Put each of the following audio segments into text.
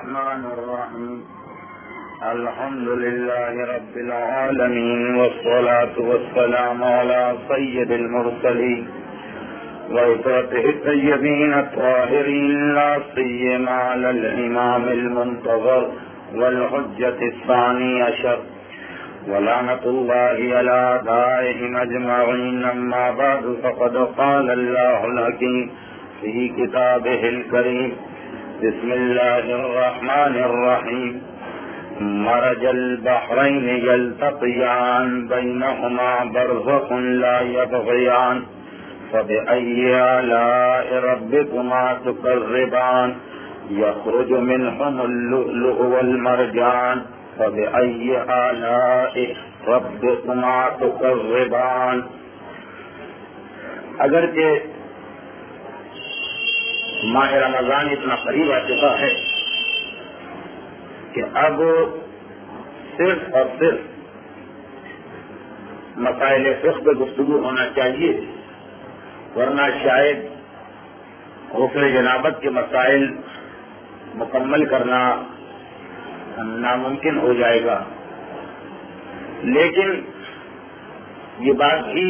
الرحمن الرحيم الحمد لله رب العالمين والصلاة والسلام على سيد المرسلين وعترته الطيبين الطاهرين لا سيما على الإمام المنتظر والحجة الثاني عشر ولعنة الله على أعدائهم أجمعين. أما بعد فقد قال الله الحكيم في كتابه الكريم بسم الله الرحمن الرحيم مرج البحرين يلتقيان بينهما برزخ لا يبغيان فبأي آلاء ربكما تكذبان يخرج منهم اللؤلؤ والمرجان فبأي آلاء ربكما تكذبان. اگرچہ ماہ رمضان اتنا قریب آ چکا ہے کہ اب صرف اور صرف مسائل فقہ پہ گفتگو ہونا چاہیے، ورنہ شاید غسل جنابت کے مسائل مکمل کرنا ناممکن ہو جائے گا. لیکن یہ بات بھی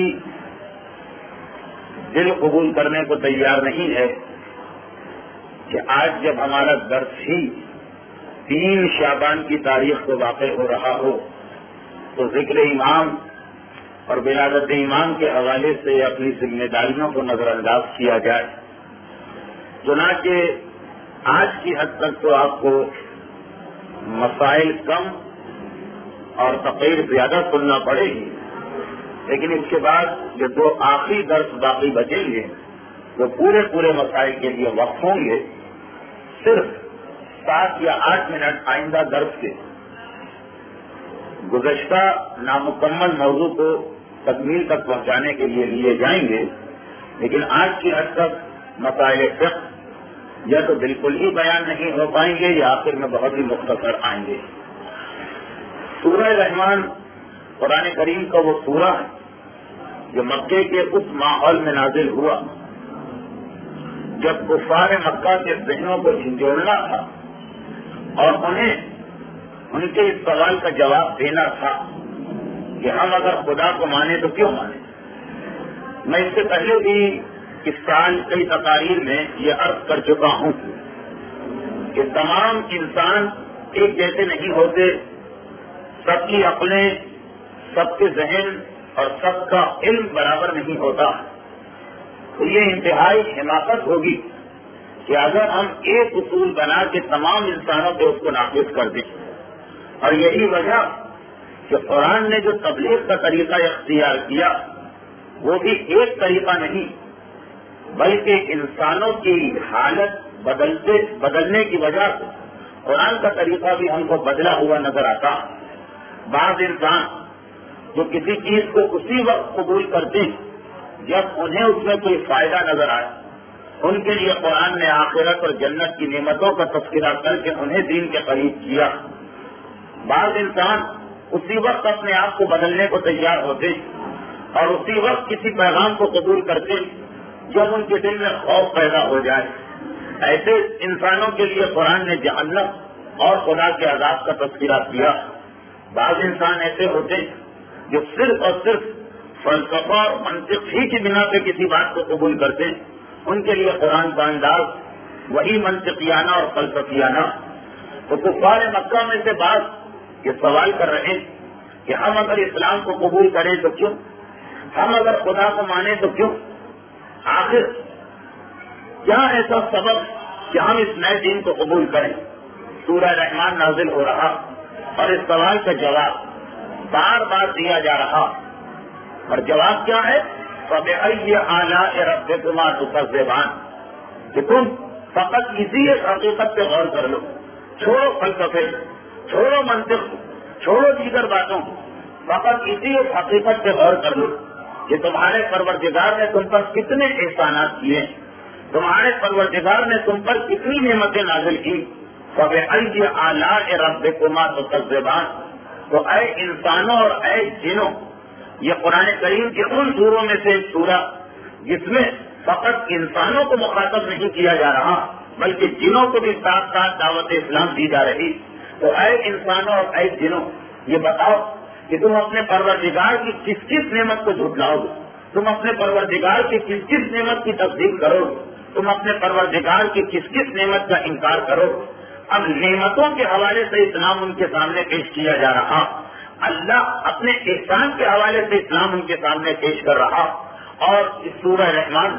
دل قبول کرنے کو تیار نہیں ہے کہ آج جب ہمارا درس ہی 3 شعبان کی تاریخ کو واقع ہو رہا ہو تو ذکر امام اور ولادت امام کے حوالے سے اپنی ذمہ داریوں کو نظر انداز کیا جائے. چنانچہ آج کی حد تک تو آپ کو مسائل کم اور تقریر زیادہ سننا پڑے گی، لیکن اس کے بعد جو 2 آخری درس باقی بچیں گے وہ پورے مسائل کے لیے وقف ہوں گے. صرف 7 یا 8 منٹ آئندہ درس کے گزشتہ نامکمل موضوع کو تکمیل تک پہنچانے کے لیے جائیں گے. لیکن آج کی حد تک مسائل فقہ یا تو بالکل ہی بیان نہیں ہو پائیں گے یا آخر میں بہت ہی مختصر آئیں گے. سورہ رحمان قرآن کریم کا وہ سورہ ہے جو مکے کے اس ماحول میں نازل ہوا جب کفار مکہ کے ذہنوں کو جھنجھوڑنا تھا اور انہیں ان کے اس سوال کا جواب دینا تھا کہ ہم اگر خدا کو مانیں تو کیوں مانیں. میں اس سے پہلے بھی اس سال کئی تقاریر میں یہ عرض کر چکا ہوں کہ تمام انسان ایک جیسے نہیں ہوتے، سب کی عقلیں، سب کے ذہن اور سب کا علم برابر نہیں ہوتا. تو یہ انتہائی حماقت ہوگی کہ اگر ہم ایک اصول بنا کے تمام انسانوں پہ اس کو نافذ کر دیں. اور یہی وجہ کہ قرآن نے جو تبلیغ کا طریقہ اختیار کیا وہ بھی ایک طریقہ نہیں بلکہ انسانوں کی حالت بدلنے کی وجہ سے قرآن کا طریقہ بھی ہم کو بدلا ہوا نظر آتا. بعض انسان جو کسی چیز کو اسی وقت قبول کرتے ہیں جب انہیں اس میں کوئی فائدہ نظر آئے، ان کے لیے قرآن نے آخرت اور جنت کی نعمتوں کا تذکرہ کر کے انہیں دین کے قریب کیا. بعض انسان اسی وقت اپنے آپ کو بدلنے کو تیار ہوتے اور اسی وقت کسی پیغام کو قبول کرتے جب ان کے دل میں خوف پیدا ہو جائے. ایسے انسانوں کے لیے قرآن نے جہنم اور خدا کے عذاب کا تذکرہ کیا. بعض انسان ایسے ہوتے جو صرف اور صرف فلسفہ اور منطق ہی کی بنا پہ کسی بات کو قبول کرتے، ان کے لیے قرآن کا انداز وہی منطقیانہ اور فلسفیانہ. تو کفار مکہ میں سے بعض یہ سوال کر رہے ہیں کہ ہم اگر اسلام کو قبول کریں تو کیوں، ہم اگر خدا کو مانیں تو کیوں، آخر کیا ایسا سبب کہ ہم اس نئے دین کو قبول کریں. سورہ رحمان نازل ہو رہا اور اس سوال کا جواب بار بار دیا جا رہا. اور جواب کیا ہے؟ فَبِأَيِّ آلَاءِ رَبِّكُمَا تُكَذِّبَانِ کہ تم فقط اسی ایک حقیقت پہ غور کر لو، چھوڑو فلسفے، چھوڑو منطق، چھوڑو دیگر باتوں، فقط اسی ایک حقیقت پہ غور کر لو کہ تمہارے پروردگار نے تم پر کتنے احسانات کیے، تمہارے پروردگار نے تم پر کتنی نعمتیں نازل کی. فَبِأَيِّ آلَاءِ رَبِّكُمَا تُكَذِّبَانِ تو اے انسانوں اور اے جنوں، یہ قرآن کریم کی ان سوروں میں سے ایک سورہ جس میں فقط انسانوں کو مخاطب نہیں کیا جا رہا بلکہ جنوں کو بھی ساتھ ساتھ دعوت اسلام دی جا رہی. تو اے انسانوں اور اے جنوں، یہ بتاؤ کہ تم اپنے پروردگار کی کس کس نعمت کو جھٹلاؤ گے؟ تم اپنے پروردگار کی کس کس نعمت کی تصدیق کرو گے؟ تم اپنے پروردگار کی کس کس نعمت کا انکار کرو؟ اب نعمتوں کے حوالے سے اسلام ان کے سامنے پیش کیا جا رہا، اللہ اپنے احسان کے حوالے سے اسلام ان کے سامنے پیش کر رہا. اور اس سورہ رحمان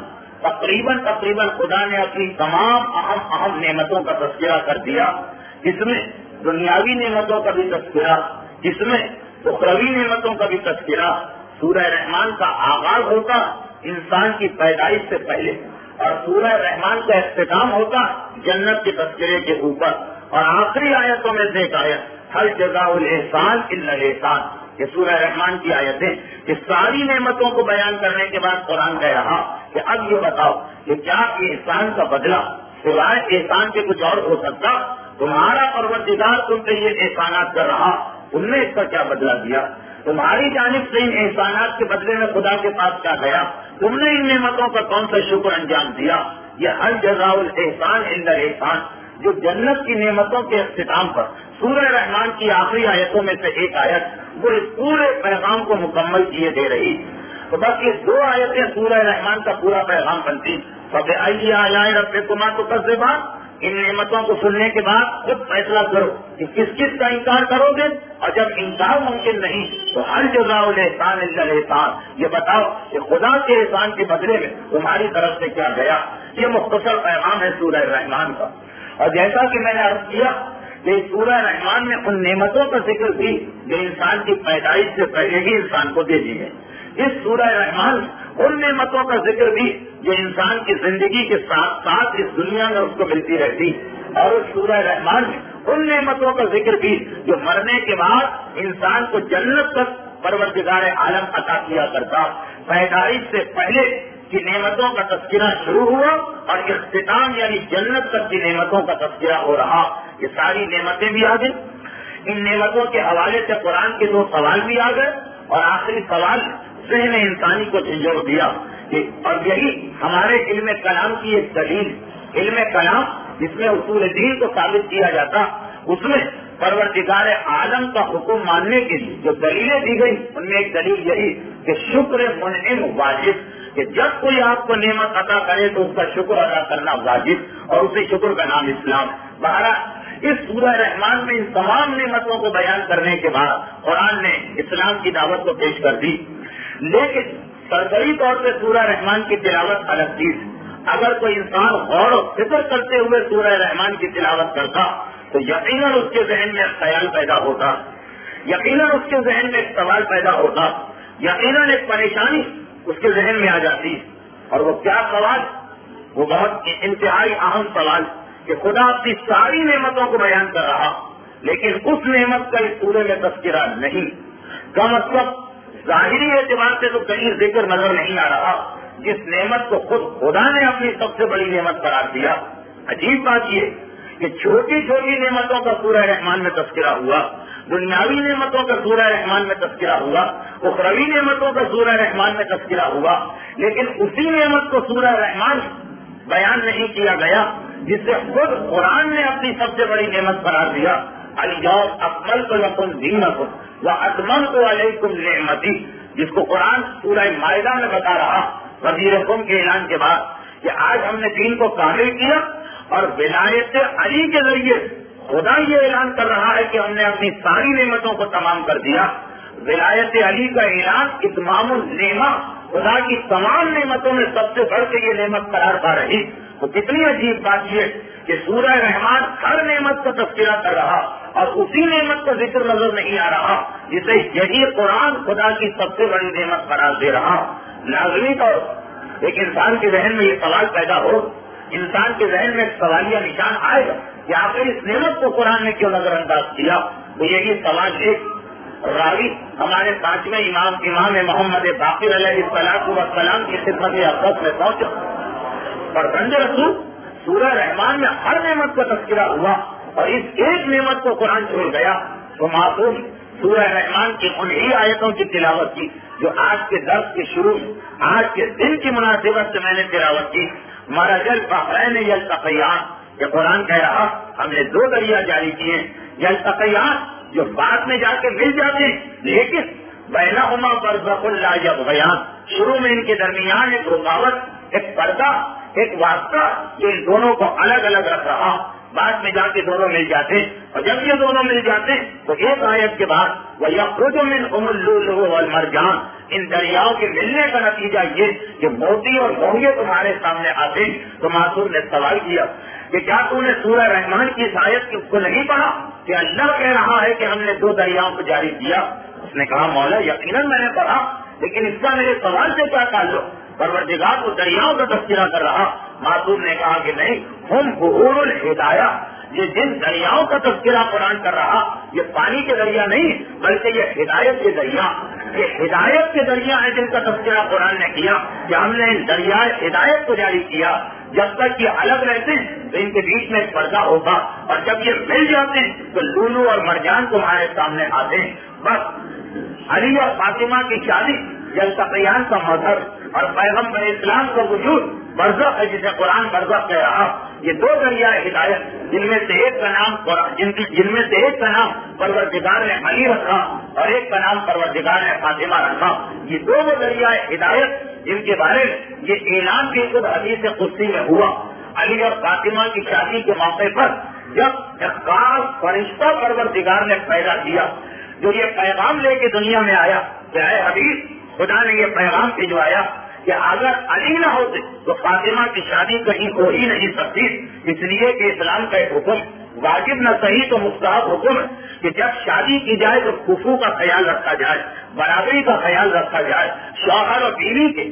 تقریباً خدا نے اپنی تمام اہم نعمتوں کا تذکرہ کر دیا. اس میں دنیاوی نعمتوں کا بھی تذکرہ، اس میں اخروی نعمتوں کا بھی تذکرہ. سورہ رحمان کا آغاز ہوتا انسان کی پیدائش سے پہلے، اور سورہ رحمان کا اختتام ہوتا جنت کے تذکرے کے اوپر. اور آخری آیتوں میں سے ایک آیت ہر جزاء الاحسان الا الاحسان، یہ سورہ رحمان کی آیتیں کہ ساری نعمتوں کو بیان کرنے کے بعد قرآن کہہ رہا کہ اب یہ بتاؤ کہ کیا احسان کا بدلہ سوائے احسان کے کچھ اور ہو سکتا؟ تمہارا پروردگار تم پہ یہ احسانات کر رہا، تم نے اس کا کیا بدلہ دیا؟ تمہاری جانب سے ان احسانات کے بدلے میں خدا کے پاس کیا گیا؟ تم نے ان نعمتوں کا کون سا شکر انجام دیا؟ یہ ہر جزاء الاحسان الا الاحسان جو جنت کی نعمتوں کے اختتام پر سورہ رحمان کی آخری آیتوں میں سے ایک آیت وہ اس پورے پیغام کو مکمل کیے دے رہی. تو بس یہ دو آیتیں سورہ رحمان کا پورا پیغام بنتی. فبأي آلاء ربكما تكذبان، ان نعمتوں کو سننے کے بعد خود فیصلہ کرو کہ کس کس کا انکار کرو گے، اور جب انکار ممکن نہیں تو ہر جزاء الاحسان الا الاحسان، یہ بتاؤ کہ خدا کے احسان کے بدلے میں تمہاری طرف سے کیا گیا. یہ مختصر پیغام ہے سورہ رحمان کا. اور جیسا کہ میں نے عرض کیا کہ سورہ رحمان میں ان نعمتوں کا ذکر بھی جو انسان کی پیدائش سے پہلے ہی انسان کو دے دی گئی. اس سورہ رحمان ان نعمتوں کا ذکر بھی جو انسان کی زندگی کے ساتھ ساتھ اس دنیا میں اس کو ملتی رہتی، اور اس سورہ رحمان میں ان نعمتوں کا ذکر بھی جو مرنے کے بعد انسان کو جنت تک پروردگار عالم عطا کیا کرتا. پیدائش سے پہلے کی نعمتوں کا تذکرہ شروع ہوا اور اختتام یعنی جنت تک کی نعمتوں کا تذکرہ ہو رہا. یہ ساری نعمتیں بھی آ گئی. ان نعمتوں کے حوالے سے قرآن کے 2 سوال بھی آ گئے، اور آخری سوال ذہن انسانی کو جھنجھوڑ دیا. اور یہی ہمارے علم کلام کی ایک دلیل، علم کلام جس میں اصول دین کو ثابت کیا جاتا، اس میں پروردگار عالم کا حکم ماننے کے لیے جو دلیلیں دی گئی ان میں ایک دلیل یہی کہ شکر منعم واجب، کہ جب کوئی آپ کو نعمت عطا کرے تو اس کا شکر ادا کرنا واجب، اور اسی شکر کا نام اسلام. بہرحال اس سورہ رحمان میں ان تمام نعمتوں کو بیان کرنے کے بعد قرآن نے اسلام کی دعوت کو پیش کر دی. لیکن سرسری طور پہ سورہ رحمان کی تلاوت الگ چیز. اگر کوئی انسان غور و فکر کرتے ہوئے سورہ رحمان کی تلاوت کرتا تو یقیناً اس کے ذہن میں ایک خیال پیدا ہوتا، یقیناً اس کے ذہن میں ایک سوال پیدا ہوتا، یقیناً ایک پریشانی اس کے ذہن میں آ جاتی. اور وہ کیا سوال؟ وہ بہت انتہائی اہم سوال کہ خدا اپنی ساری نعمتوں کو بیان کر رہا لیکن اس نعمت کا اس سورے میں تذکرہ نہیں. کا مطلب ظاہری اعتبار سے تو کہیں ذکر نظر نہیں آ رہا جس نعمت کو خود خدا نے اپنی سب سے بڑی نعمت قرار دیا. عجیب بات یہ کہ چھوٹی چھوٹی نعمتوں کا سورہ رحمان میں تذکرہ ہوا، دنیاوی نعمتوں کا سورہ رحمان میں تذکرہ ہوا، اخروی نعمتوں کا سورہ رحمان میں تذکرہ ہوا، لیکن اسی نعمت کو سورہ رحمان بیان نہیں کیا گیا جس سے خود قرآن نے اپنی سب سے بڑی نعمت قرار دیا. الیوم اکملت لکم دینکم واتممت علیکم نعمتی، جس کو قرآن سورہ مائدہ میں بتا رہا وزیر قوم کے اعلان کے بعد کہ آج ہم نے دین کو کامل کیا. اور ولایت علی کے ذریعے خدا یہ اعلان کر رہا ہے کہ ہم نے اپنی ساری نعمتوں کو تمام کر دیا. ولایت علی کا اعلان اتمام النعمہ، خدا کی تمام نعمتوں میں سب سے بڑھ کے یہ نعمت قرار پا رہی. تو کتنی عجیب بات یہ کہ سورہ رحمان ہر نعمت کا تذکرہ کر رہا اور اسی نعمت کا ذکر نظر نہیں آ رہا جسے یہی قرآن خدا کی سب سے بڑی نعمت قرار دے رہا. لازمی طور ایک انسان کے ذہن میں یہ سوال پیدا ہو، انسان کے ذہن میں ایک سوالیہ نشان آئے گا کہ آخر اس نعمت کو قرآن نے کیوں نظر انداز کیا. تو یہی سوال ایک راوی ہمارے 5ویں امام محمد باقر علیہ السلام کی خدمت اقدس میں پہنچا اور بند رسول سورہ رحمان میں ہر نعمت کا تذکرہ ہوا اور اس ایک نعمت کو قرآن چھوڑ گیا. تو معصوم سورہ رحمان کی انہی آیتوں کی تلاوت کی جو آج کے درس کے شروع میں آج کے دن کی مناسبت سے میں نے تلاوت کی. مرج البحرین یلتقیان، کہ قرآن کہہ رہا ہم نے 2 دریا جاری کیے یلتقیان جو بعد میں جا کے مل جاتے ہیں، لیکن بینہما برزخ لا یبغیان، شروع میں ان کے درمیان ایک رکاوٹ، ایک پردہ، ایک واسطہ جو ان دونوں کو الگ الگ رکھ رہا، بعد میں جا کے دونوں مل جاتے ہیں۔ اور جب یہ دونوں مل جاتے ہیں تو ایک آیت کے بعد وَيَخْرُجُ مِنْهُمُ اللُّؤْلُؤُ وَالْمَرْجَانُ، ان دریاؤں کے ملنے کا نتیجہ یہ کہ موتی اور مونگے تمہارے سامنے آتے ہیں۔ تو معصوم نے سوال کیا کہ کیا تو نے سورہ رحمان کی اس آیت کو نہیں پڑھا کہ اللہ کہہ رہا ہے کہ ہم نے 2 دریاؤں کو جاری کیا؟ اس نے کہا مولا یقیناً میں نے پڑھا، لیکن اس کا میرے سوال سے کیا تعلق؟ پروردگار کو دریاؤں کا تذکرہ کر رہا۔ معصوم نے کہا کہ نہیں، ہم بحور الہدایہ، یہ جن دریاؤں کا تذکرہ قرآن کر رہا یہ پانی کے دریا نہیں بلکہ یہ ہدایت کے دریا، یہ ہدایت کے دریا ہے جن کا تذکرہ قرآن نے کیا کہ ہم نے ان دریائے ہدایت کو جاری کیا۔ جب تک یہ الگ رہتے ہیں تو ان کے بیچ میں ایک پردہ ہوگا، اور جب یہ مل جاتے ہیں تو لولو اور مرجان تمہارے سامنے آتے ہیں۔ بس علی اور فاطمہ کی شادی یلتقیان کا مظہر اور پیغمبر اسلام کا وجود برزخ ہے، جسے قرآن برزخ کہہ رہا۔ یہ 2 دریائے ہدایت جن میں سے ایک کا نام پروردگار نے علی رکھا اور ایک کا نام پروردگار نے فاطمہ رکھا۔ یہ 2 دریائے ہدایت جن کے بارے میں یہ اعلان بھی خود حدیث قدسی میں ہوا۔ علی اور فاطمہ کی شادی کے موقع پر جب ایک خاص فرشتہ پروردگار نے پیدا کیا جو یہ پیغام لے کے دنیا میں آیا کہ اے حبیب، خدا نے یہ پیغام بھجوایا کہ اگر علی نہ ہوتے تو فاطمہ کی شادی کہیں ہو ہی نہیں سکتی، اس لیے کہ اسلام کا ایک حکم واجب نہ صحیح تو مستحب حکم ہے کہ جب شادی کی جائے تو خفو کا خیال رکھا جائے، برابری کا خیال رکھا جائے، شوہر اور بیوی کے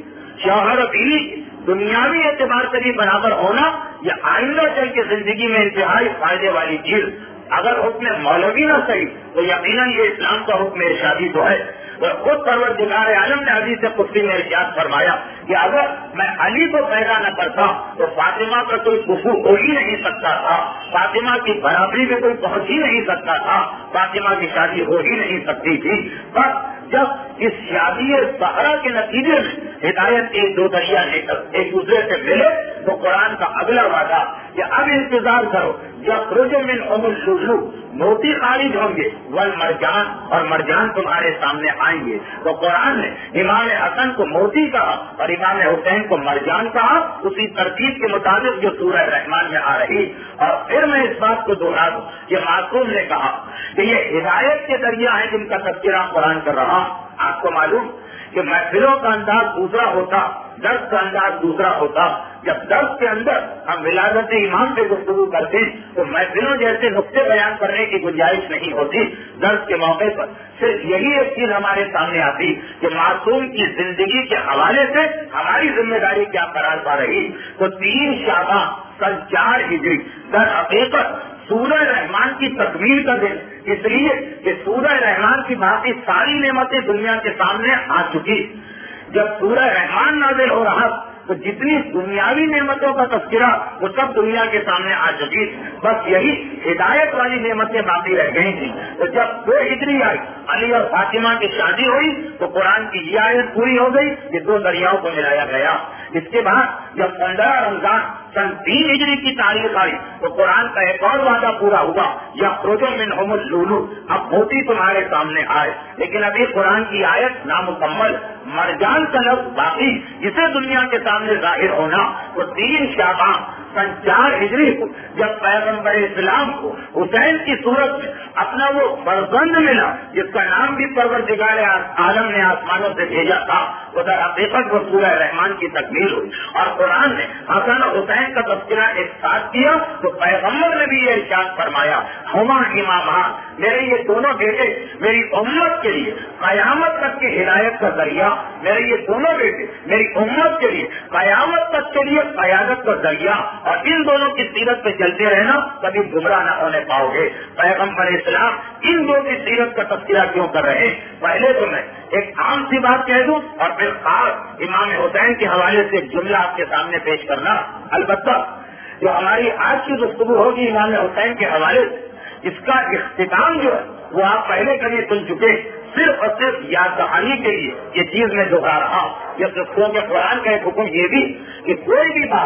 دنیاوی اعتبار سے بھی برابر ہونا یہ آئندہ چل کے زندگی میں انتہائی فائدے والی چیز۔ اگر حکم مولوی نہ صحیح تو یقیناً یہ اسلام کا حکم ارشادی تو ہے۔ خود پروردگار عالم نے حدیث قدسی میں ارشاد فرمایا کہ اگر میں علی کو پیدا نہ کرتا تو فاطمہ کا کوئی کفو ہو ہی نہیں سکتا تھا، فاطمہ کی برابری میں کوئی پہنچ ہی نہیں سکتا تھا، فاطمہ کی شادی ہو ہی نہیں سکتی تھی۔ بس جب اس شادی سہرا کے نتیجے میں ہدایت کے 2 دریا ایک دوسرے سے ملے تو قرآن کا اگلا وعدہ کہ اب انتظار کرو جب رجو من اللؤلؤ، موتی خارج ہوں گے، والمرجان، اور مرجان تمہارے سامنے آئیں گے۔ تو قرآن نے امام حسن کو موتی کہا اور امام حسین کو مرجان کہا، اسی ترتیب کے مطابق جو سورہ رحمان میں آ رہی۔ اور پھر میں اس بات کو دوہرا دوں کہ معصوم نے کہا کہ یہ ہدایت کے دریا ہیں جن کا تذکرہ قرآن کر رہا۔ آپ کو معلوم کہ محفلوں کا انداز دوسرا ہوتا، درس کا انداز دوسرا ہوتا۔ جب درس کے اندر ہم ولادت امام پہ گفتگو کرتے تو محفلوں جیسے نقطے بیان کرنے کی گنجائش نہیں ہوتی۔ درس کے موقع پر صرف یہی ایک چیز ہمارے سامنے آتی کہ معصوم کی زندگی کے حوالے سے ہماری ذمہ داری کیا قرار پا رہی۔ تو 3 شعبان سن 4 ہجری در حقیقت سورہ رحمان کی تکمیل کا دن، اس لیے کہ سورہ رحمان کی باقی ساری نعمتیں دنیا کے سامنے آ چکی۔ جب سورہ رحمان نازل ہو رہا تو جتنی دنیاوی نعمتوں کا تذکرہ وہ سب دنیا کے سامنے آ چکی، بس یہی ہدایت والی نعمتیں باقی رہ گئی تھیں۔ تو جب 2 ہجری آئی، علی اور فاطمہ کی شادی ہوئی تو قرآن کی یہ آیت پوری ہو گئی کہ 2 دریاؤں کو ملایا گیا۔ اس کے بعد جب 15 رمضان سن 3 ہجری کی تاریخ آئی تو قرآن کا ایک اور وعدہ پورا ہوا، یخرج منہم اللؤلؤ، اب موتی تمہارے سامنے آئے۔ لیکن ابھی قرآن کی آیت نامکمل، مرجان کا لفظ باقی جسے دنیا کے سامنے ظاہر ہونا۔ وہ 3 شعبان سن 4 ہجری کو جب پیغمبر اسلام کو حسین کی صورت میں اپنا وہ فرزند ملا جس کا نام بھی پروردگار عالم نے آسمانوں سے بھیجا تھا، ادھر حقیقت وہ سورہ رحمان کی تکمیل ہوئی اور قرآن نے حسن اور حسین کا تذکرہ ایک ساتھ کیا تو پیغمبر نے بھی یہ ارشاد فرمایا، ہما امامان، میرے یہ دونوں بیٹے میری امت کے لیے قیامت تک کی ہدایت کا ذریعہ، میرے یہ دونوں بیٹے میری امت کے لیے قیامت تک کے لیے قیادت کا ذریعہ، اور ان دونوں کی سیرت پہ چلتے رہنا کبھی گمراہ نہ ہونے پاؤ گے۔ پیغمبر اسلام ان دو کی سیرت کا تذکرہ کیوں کر رہے ہیں؟ پہلے تو میں ایک عام سی بات کہہ دوں اور پھر خاص امام حسین کے حوالے سے ایک جملہ آپ کے سامنے پیش کرنا۔ البتہ جو ہماری آج کی گفتگو ہوگی امام حسین کے حوالے سے، اس کا اختتام جو ہے وہ آپ پہلے کبھی سن چکے، صرف اور صرف یاد دہانی کے لیے یہ چیز میں دہرا رہا۔ یہ قرآن کا ایک حکم یہ بھی کہ کوئی بھی بات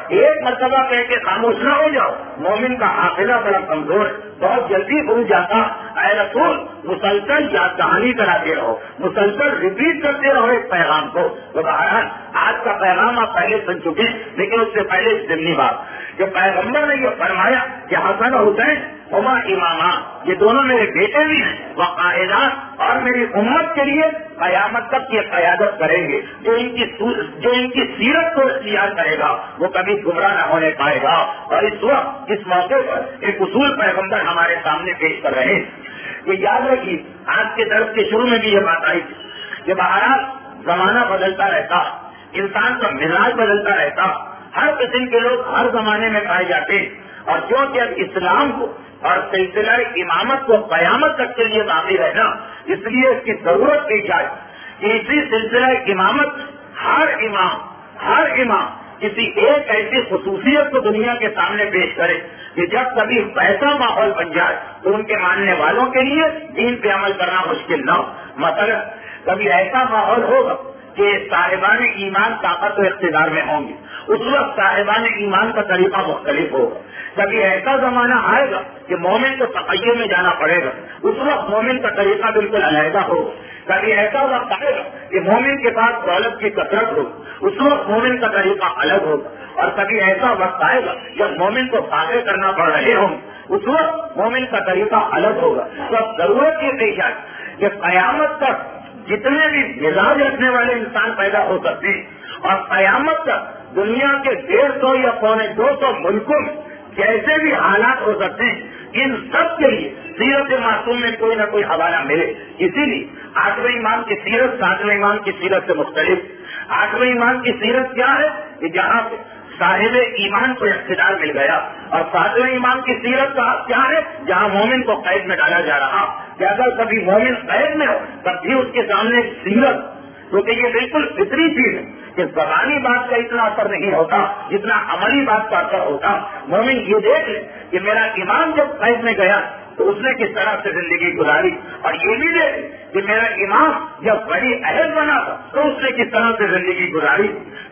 ایک مرتبہ کہہ کے خاموش نہ ہو جاؤ. مومن کا حافظہ بڑا کمزور ہے, بہت جلدی بھول جاتا. اے رسول مسلسل یاد دہانی کراتے رہو, مسلسل ریپیٹ کرتے رہو ایک پیغام کو. تو بہرحال آج کا پیغام آپ پہلے سن چکے, لیکن اس سے پہلے ضمنی بات کہ پیغمبر نے یہ فرمایا کہ حسن اور حسین ہما امامہ, یہ دونوں میرے بیٹے بھی ہیں, وہ قائدات اور میری امت کے لیے قیامت تک یہ قیادت کریں گے. جو ان کی سیرت کو اختیار کرے گا وہ کبھی گمراہ نہ ہونے پائے گا. اور اس وقت اس موقع پر ایک اصول پیغمبر ہمارے سامنے پیش کر رہے ہیں. یہ یاد رکھیے, آج کے درس کے شروع میں بھی یہ بات آئی تھی کہ بہرحال زمانہ بدلتا رہتا, انسان کا مزاج بدلتا رہتا, ہر قسم کے لوگ ہر زمانے میں پائے جاتے ہیں. اور کیونکہ اب اسلام کو اور سلسلہ امامت کو قیامت تک کے لیے باقی رہنا, اس لیے اس کی ضرورت کی جائے کہ اسی سلسلہ امامت ہر امام کسی ایک ایسی خصوصیت کو دنیا کے سامنے پیش کرے کہ جب کبھی ایسا ماحول بن جائے تو ان کے ماننے والوں کے لیے دین پہ عمل کرنا مشکل نہ ہو. مثلا کبھی ایسا ماحول ہوگا کہ صاحبان ایمان طاقت و اقتدار میں ہوں گے, اس وقت صاحبان ایمان کا طریقہ مختلف ہوگا. کبھی ایسا زمانہ آئے گا کہ مومن کو تقیہ میں جانا پڑے گا, اس وقت مومن کا طریقہ بالکل علیحدہ ہوگا. کبھی ایسا وقت آئے گا کہ مومن کے پاس دولت کی کثرت ہوگی, اس وقت مومن کا طریقہ الگ ہوگا. اور کبھی ایسا وقت آئے گا جب مومن کو فاتح کرنا پڑ رہے ہوں, اس وقت مومن کا طریقہ الگ ہوگا. تو اب ضرورت یہ پیش آئے کہ قیامت تک جتنے بھی مزاج رکھنے والے انسان پیدا ہو سکتے ہیں, اور قیامت تک دنیا کے 150 یا 250 ملکوں میں جیسے بھی حالات ہو سکتے ہیں, ان سب کے لیے سیرت معصوم میں کوئی نہ کوئی حوالہ ملے. اسی لیے 8ویں امام کی سیرت 7ویں امام کی سیرت سے مختلف. 8ویں امام کی سیرت کیا ہے کہ جہاں پہ صاحب ایمان کو اقتدار مل گیا, اور 7ویں امام کی سیرت کا کیا ہے جہاں مومن کو قید میں ڈالا جا رہا. کہ اگر کبھی مومن قید میں ہو تب بھی اس کے سامنے سیرت, کیونکہ یہ بالکل فطری چیز ہے کہ زبانی بات کا اتنا اثر نہیں ہوتا جتنا عملی بات کا اثر ہوتا. مومن یہ دیکھ لے کہ میرا امام جب قید میں گیا تو اس نے کس طرح سے زندگی گزاری, اور یہ بھی دیکھ کہ میرا امام جب بڑی اہل بنا تھا تو اس نے کس طرح سے زندگی گزاری,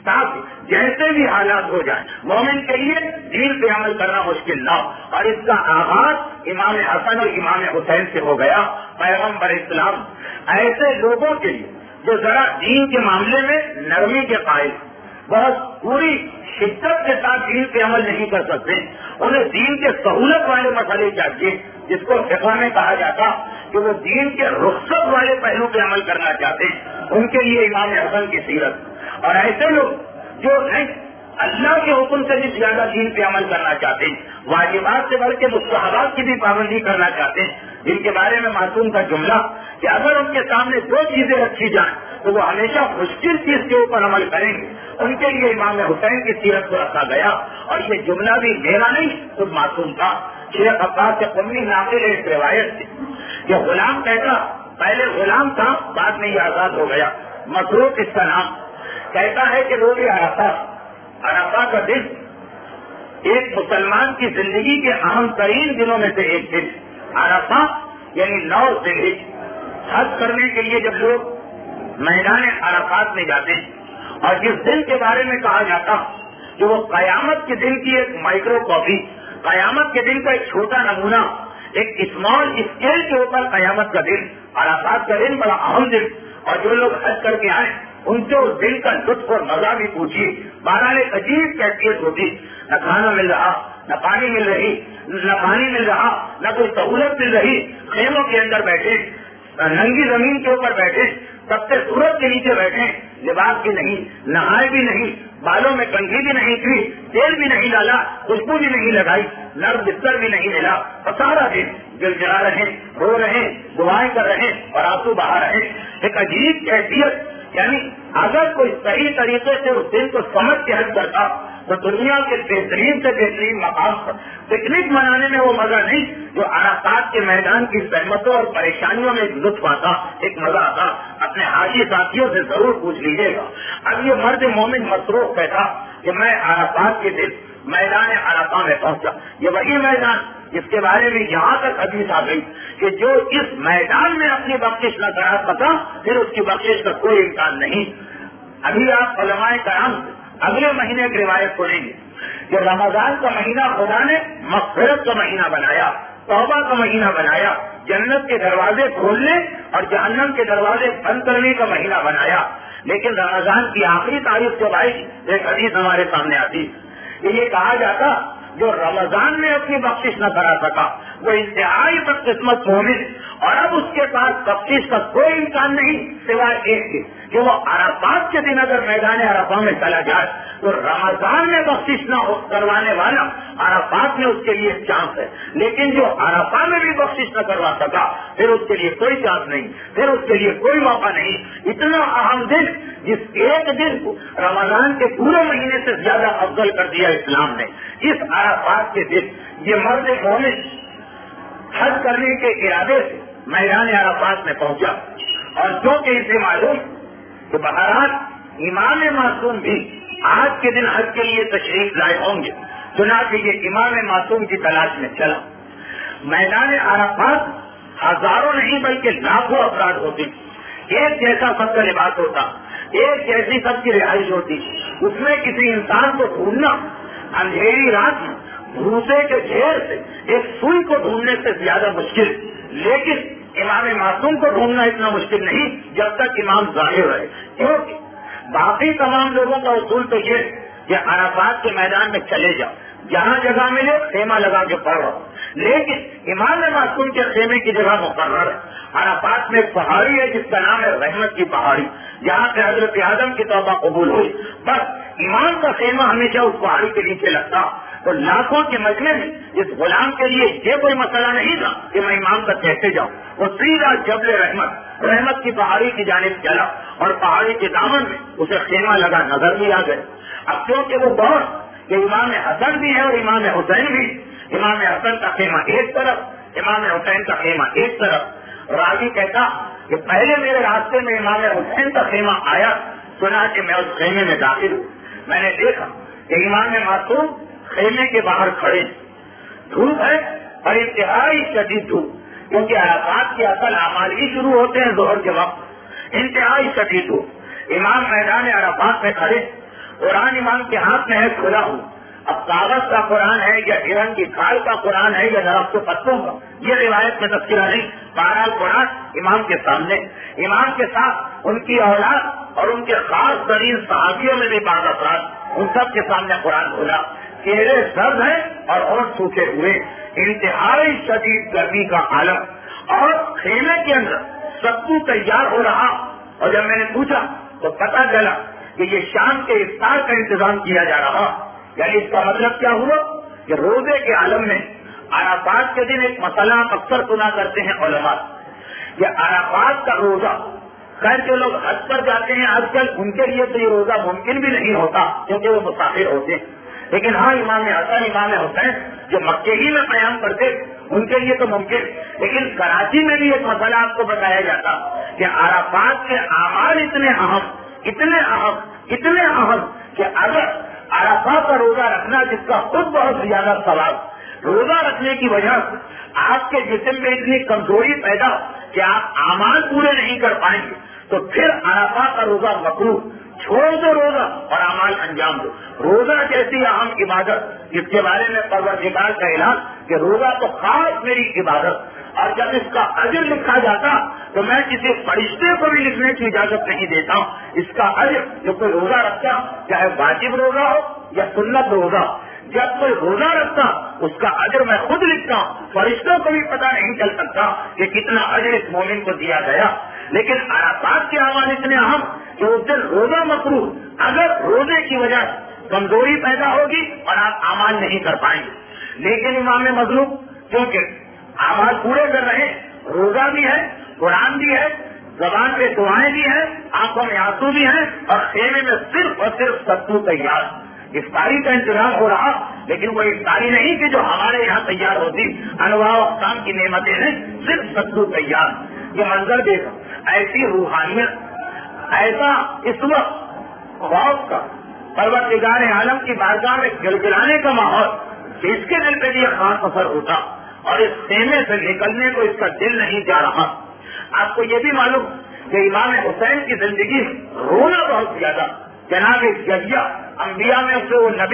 تاکہ جیسے بھی حالات ہو جائیں مومن کے لیے دین پہ عمل کرنا مشکل نہ ہو. اور اس کا آغاز امام حسن اور امام حسین سے ہو گیا. پیغمبر اسلام ایسے لوگوں کے لیے جو ذرا دین کے معاملے میں نرمی کے قائل, بہت پوری شدت کے ساتھ دین پہ عمل نہیں کر سکتے, انہیں دین کے سہولت والے مسئلے چاہیے, جس کو فقہ میں کہا جاتا کہ وہ دین کے رخصت والے پہلو پہ عمل کرنا چاہتے ہیں, ان کے لیے امام حسن کی سیرت. اور ایسے لوگ جو اللہ کے حکم سے بھی زیادہ دین پہ عمل کرنا چاہتے ہیں, واجبات سے بڑھ کے مستحبات کی بھی پابندی کرنا چاہتے ہیں, جن کے بارے میں معصوم کا جملہ کہ اگر ان کے سامنے 2 چیزیں رکھی جائیں تو وہ ہمیشہ مشکل چیز کے اوپر عمل کریں گے, ان کے لیے امام حسین کی سیرت کو رکھا گیا. اور یہ جملہ بھی میرا نہیں, خود معصوم تھا. شیخ عباس سے قومی ناقل ایک روایت تھی کہ غلام کہتا, پہلے غلام تھا بعد میں یہ آزاد ہو گیا, مسروق اس کا نام, کہتا ہے کہ روز عرفہ کا دن ایک مسلمان کی زندگی کے اہم ترین دنوں میں سے ایک دن. عرفہ یعنی 9 ذی الحجہ, حج کرنے کے لیے جب لوگ میدان عرفات میں جاتے ہیں, اور جس دن کے بارے میں کہا جاتا کہ وہ قیامت کے دن کی ایک مائکرو کاپی, قیامت کے دن کا ایک چھوٹا نمونہ, ایک اسمال اسکیل کے اوپر قیامت کا دن, عرفات کا دن بڑا اہم دن. اور جو لوگ حج کر کے آئے ان سے اس دن کا لطف اور مزہ بھی پوچھیے. بہرحال ایک عجیب کیفیت ہوتی, نہ کھانا مل رہا, نہ پانی مل رہا, نہ کوئی سہولت مل رہی, خیموں کے اندر بیٹھے, ننگی زمین کے اوپر بیٹھے, سب سے سورج کے نیچے بیٹھے, لباس بھی نہیں, نہائے بھی نہیں, بالوں میں کنگھی بھی نہیں کی, تیل بھی نہیں ڈالا, خوشبو بھی نہیں لگائی, نرم بستر بھی نہیں ملا, اور سارا دن گڑگڑا رہے, رو رہے, دعائیں کر رہے اور آنسو بہا رہے. ایک عجیب کیفیت. یعنی اگر کوئی صحیح طریقے سے اس دن کو سمجھ کے حج کرتا تو دنیا کے بہترین سے بہترین مقام پر پکنک منانے میں وہ مزہ نہیں جو عرفات کے میدان کی زحمتوں اور پریشانیوں میں ایک لطف آتا, ایک مزہ آتا. اپنے حاجی ساتھیوں سے ضرور پوچھ لیجیے گا. اب یہ مرد مومن مسروق کہتا کہ میں عرفات کے دن میدان عرفہ میں پہنچا. یہ وہی میدان جس کے بارے میں یہاں تک حدیث آ گئی کہ جو اس میدان میں اپنی بخشش نہ کرا سکا پھر اس کی بخشش کا کوئی امکان نہیں. ابھی آپ علماء کرام اگلے مہینے کی روایت سنیں گے کہ رمضان کا مہینہ خدا نے مغفرت کا مہینہ بنایا، توبہ کا مہینہ بنایا، جنت کے دروازے کھولنے اور جہنم کے دروازے بند کرنے کا مہینہ بنایا. لیکن رمضان کی آخری تاریخ جب آئی ایک حدیث ہمارے سامنے آتی کہ یہ کہا جاتا جو رمضان میں اپنی بخشش نہ کرا سکا وہ انتہائی بدقسمت مومن، اور اب اس کے پاس بخشش کا کوئی امکان نہیں سوائے ایک کے کہ وہ عرفات کے دن اگر میدان عرفہ میں چلا جائے تو رمضان میں بخشش نہ کروانے والا عرفات میں اس کے لیے چانس ہے، لیکن جو عرفہ میں بھی بخشش نہ کروا سکا پھر اس کے لیے کوئی چانس نہیں، پھر اس کے لیے کوئی موقع نہیں. اتنا اہم دن جس ایک دن کو رمضان کے پورے مہینے سے زیادہ افضل کر دیا اسلام نے، اس عرفات کے دن یہ مرد مومن حج کرنے کے ارادے سے میدان عرفات میں پہنچا، اور جو کہ اسے معلوم کہ بہرحال امام معصوم بھی آج کے دن حج کے لیے تشریف لائے ہوں گے، چنانچہ یہ امام معصوم کی تلاش میں چلا. میدان عرفات ہزاروں نہیں بلکہ لاکھوں افراد ہوتے، ایک جیسا سب کا لباس ہوتا، ایک جیسی سب کی رہائش ہوتی. اس میں کسی انسان کو ڈھونڈنا اندھیری رات میں بھوسے کے ڈھیر سے ایک سوئی کو ڈھونڈنے سے زیادہ مشکل، لیکن امام معصوم کو ڈھونڈنا اتنا مشکل نہیں جب تک امام ظاہر رہے، کیونکہ باقی تمام لوگوں کا اصول تو یہ کہ عرفات کے میدان میں چلے جاؤ، جہاں جگہ ملے خیمہ لگا کے پڑھو، لیکن امام معصوم کے خیمے کی جگہ مقرر ہے. عرفات میں ایک پہاڑی ہے جس کا نام ہے رحمت کی پہاڑی، جہاں سے حضرت آدم کی توبہ قبول ہوئی. بس امام کا خیمہ ہمیشہ اس پہاڑی کے نیچے لگتا. تو لاکھوں کے مجمع میں اس غلام کے لیے یہ کوئی مسئلہ نہیں تھا کہ میں امام تک کیسے جاؤں. وہ سیدھا جبل رحمت کی پہاڑی کی جانب چلا اور پہاڑی کے دامن میں اسے خیمہ لگا نظر بھی آ گئے. اب کیونکہ وہ دور کہ امام حسن بھی ہے اور امام حسین بھی، امام حسن کا خیمہ ایک طرف، امام حسین کا خیمہ ایک طرف. راوی کہتا کہ پہلے میرے راستے میں امام حسین کا خیمہ آیا، سنا کہ میں اس خیمے میں داخل ہوں. میں نے دیکھا کہ امام معصوم خیمے کے باہر کھڑے، دھوپ ہے اور انتہائی شدید دھوپ، کیونکہ عرفات کے اصل اعمال ہی شروع ہوتے ہیں ظہر کے وقت. انتہائی شدید دھوپ. امام میدان عرفات میں کھڑے، قرآن امام کے ہاتھ میں ہے کھلا ہوں. اب کاغذ کا قرآن ہے یا ہرن کی کھال کا قرآن ہے یا درخت کے پتوں کا، یہ روایت میں تذکرہ نہیں. بہرحال قرآن امام کے سامنے، امام کے ساتھ ان کی اولاد اور ان کے خاص ترین صحابیوں میں بھی بعض افراد، ان سب کے سامنے قرآن کھلا. چہرے سرد ہیں اور ہونٹ سوکھے ہوئے، انتہائی شدید گرمی کا عالم، اور خیمے کے اندر ستو تیار ہو رہا. اور جب میں نے پوچھا تو پتہ چلا کہ یہ شام کے افطار کا انتظام کیا جا رہا. یعنی اس کا مطلب کیا ہوا کہ روزے کے عالم میں عرفات کے دن ایک مسئلہ اکثر سنا کرتے ہیں علماء کہ عرفات کا روزہ، خیر جو لوگ حج پر جاتے ہیں آج کل ان کے لیے تو یہ روزہ ممکن بھی نہیں ہوتا کیونکہ وہ مسافر ہوتے ہیں، لیکن ہاں امام حسن امام حسین جو مکے ہی میں قیام کرتے ان کے لیے تو ممکن. لیکن کراچی میں بھی ایک مسئلہ آپ کو بتایا جاتا کہ عرفات کے اعمال اتنے اہم کہ اگر عرفات کا روزہ رکھنا جس کا خود بہت زیادہ ثواب، روزہ رکھنے کی وجہ سے آپ کے جسم میں اتنی کمزوری پیدا کہ آپ اعمال پورے نہیں کر پائیں گے، تو پھر عرفات کا روزہ مکروہ. چھوڑ دو روزہ اور اعمال انجام دو. روزہ جیسی اہم عبادت جس کے بارے میں پروردگار کا اعلان کہ روزہ تو خاص میری عبادت، اور جب اس کا اجر لکھا جاتا تو میں کسی فرشتے کو بھی لکھنے کی اجازت نہیں دیتا ہوں. اس کا اجر جو کوئی روزہ رکھتا چاہے واجب روزہ ہو یا سنت روزہ، جب کوئی روزہ رکھتا اس کا اجر میں خود لکھتا ہوں، فرشتوں کو بھی پتہ نہیں چل سکتا کہ کتنا اجر اس مومن کو دیا گیا. لیکن عرفات کے اعمال اتنے اہم کہ اس دن روزہ مکروہ، اگر روزے کی وجہ سے کمزوری پیدا ہوگی اور آپ اعمال نہیں کر پائیں گے. لیکن امام مظلوم کیونکہ اعمال پورے کر رہے ہیں، روزہ بھی ہے، قرآن بھی ہے، زبان پہ دعائیں بھی ہیں، آنکھوں میں آنسو بھی ہیں، اور خیمے میں صرف اور صرف ستو تیار. افطاری کا انتظام ہو رہا، لیکن وہ افطاری نہیں کہ جو ہمارے یہاں تیار ہوتی، انواع اقسام کی نعمتیں ہیں، صرف ستو تیار. یہ منظر دیکھو، ایسی روحانیت، ایسا اس وقت خوف کا پروردگار عالم کی بارگاہ میں گلگلانے کا ماحول کہ اس کے دل پہ بھی ایک خاص اثر ہوتا، اور اس خیمے سے نکلنے کو اس کا دل نہیں جا رہا. آپ کو یہ بھی معلوم کہ امام حسین کی زندگی میں رونا بہت زیادہ. جناب ججیہ انبیاء میں سے وہ نبی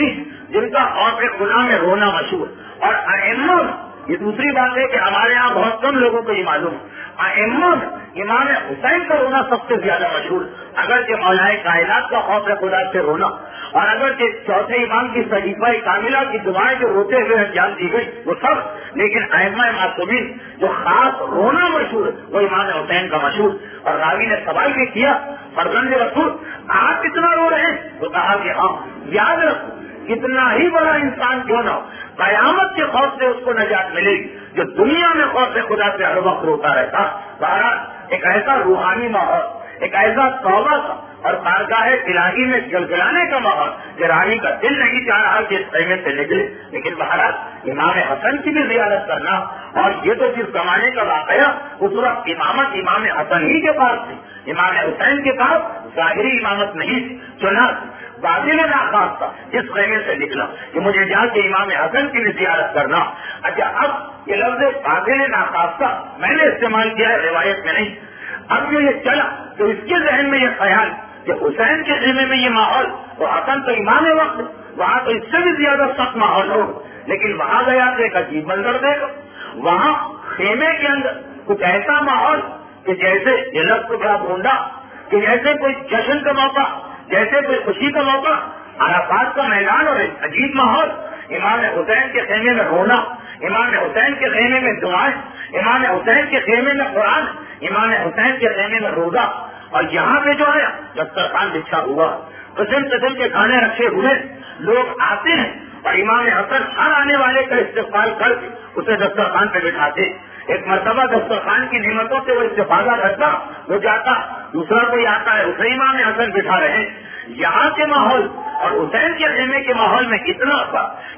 جن کا خوف خدا میں رونا مشہور. اور ائمہ، یہ دوسری بات ہے کہ ہمارے یہاں بہت کم لوگوں کو یہ معلوم ہے، ائمہ امام حسین کا رونا سب سے زیادہ مشہور. اگرچہ مولائے کائنات کا خوف خدا سے رونا، اور اگرچہ چوتھے امام کی صحیفہ کاملہ کی دعائیں جو روتے ہوئے انجام دی گئی وہ سب، لیکن ائمہ معصومین جو خاص رونا مشہور وہ امام حسین کا مشہور. اور راوی نے سوال بھی کیا، فرزند رسول آپ کتنا رو رہے ہیں؟ تو کہا کہ ہاں، یاد رکھو کتنا ہی بڑا انسان کیوں نہ ہو، قیامت کے خوف سے اس کو نجات ملے گی جو دنیا میں خوف خدا سے ہر وقت روتا رہتا. بہرحال ایک ایسا روحانی ماحول، ایک ایسا توبہ کا اور بارگاہ الہی میں گلگلانے کا ماحول کہ رانی کا دل نہیں چاہ رہا کہ اس خیمے سے نکلے. لیکن بہرحال امام حسن کی بھی زیارت کرنا، اور یہ تو جس زمانے کا واقعہ اس وقت امامت امام حسن ہی کے پاس تھی، امام حسین کے پاس ظاہری امامت نہیں تھی. چنانچہ باطل ناخواستہ اس خیمے سے نکلا کہ مجھے جا کے امام حسن کی بھی زیارت کرنا. اچھا، اب یہ لفظ باطل ناخواستہ میں نے استعمال کیا ہے، روایت میں نہیں. اب جو یہ چلا تو اس کے ذہن میں یہ خیال کہ حسین کے خیمے میں یہ ماحول، تو حسن تو امام وقت، وہاں تو اس سے بھی زیادہ سخت ماحول ہو. لیکن وہاں گیا تو ایک عجیب منظر دیکھا، وہاں خیمے کے اندر کچھ ایسا ماحول کہ جیسے یہ لفظ کو بڑا ڈھونڈا کہ جیسے کوئی جشن کا موقع، جیسے کوئی خوشی کا موقع، عرفات کا میدان اور ایک عجیب ماحول. امام حسین کے خیمے میں رونا، امام حسین کے خیمے میں دعائیں، امام حسین کے خیمے میں قرآن، امام حسین کے خیمے میں روزہ. اور یہاں پہ جو ہے دسترخوان بچھا ہوا، قسم قسم کے کھانے رکھے ہوئے، لوگ آتے ہیں اور امام حسن ہر آنے والے کا استقبال کر کے اسے دسترخوان پہ بٹھاتے. ایک مرتبہ دسترخوان کی نعمتوں سے وہ استفادہ کرتا، وہ جاتا، دوسرا کوئی آتا ہے اسے امام حسن بٹھا رہے ہیں. یہاں کے ماحول اور حسین کے خیمے کے ماحول میں اتنا فرق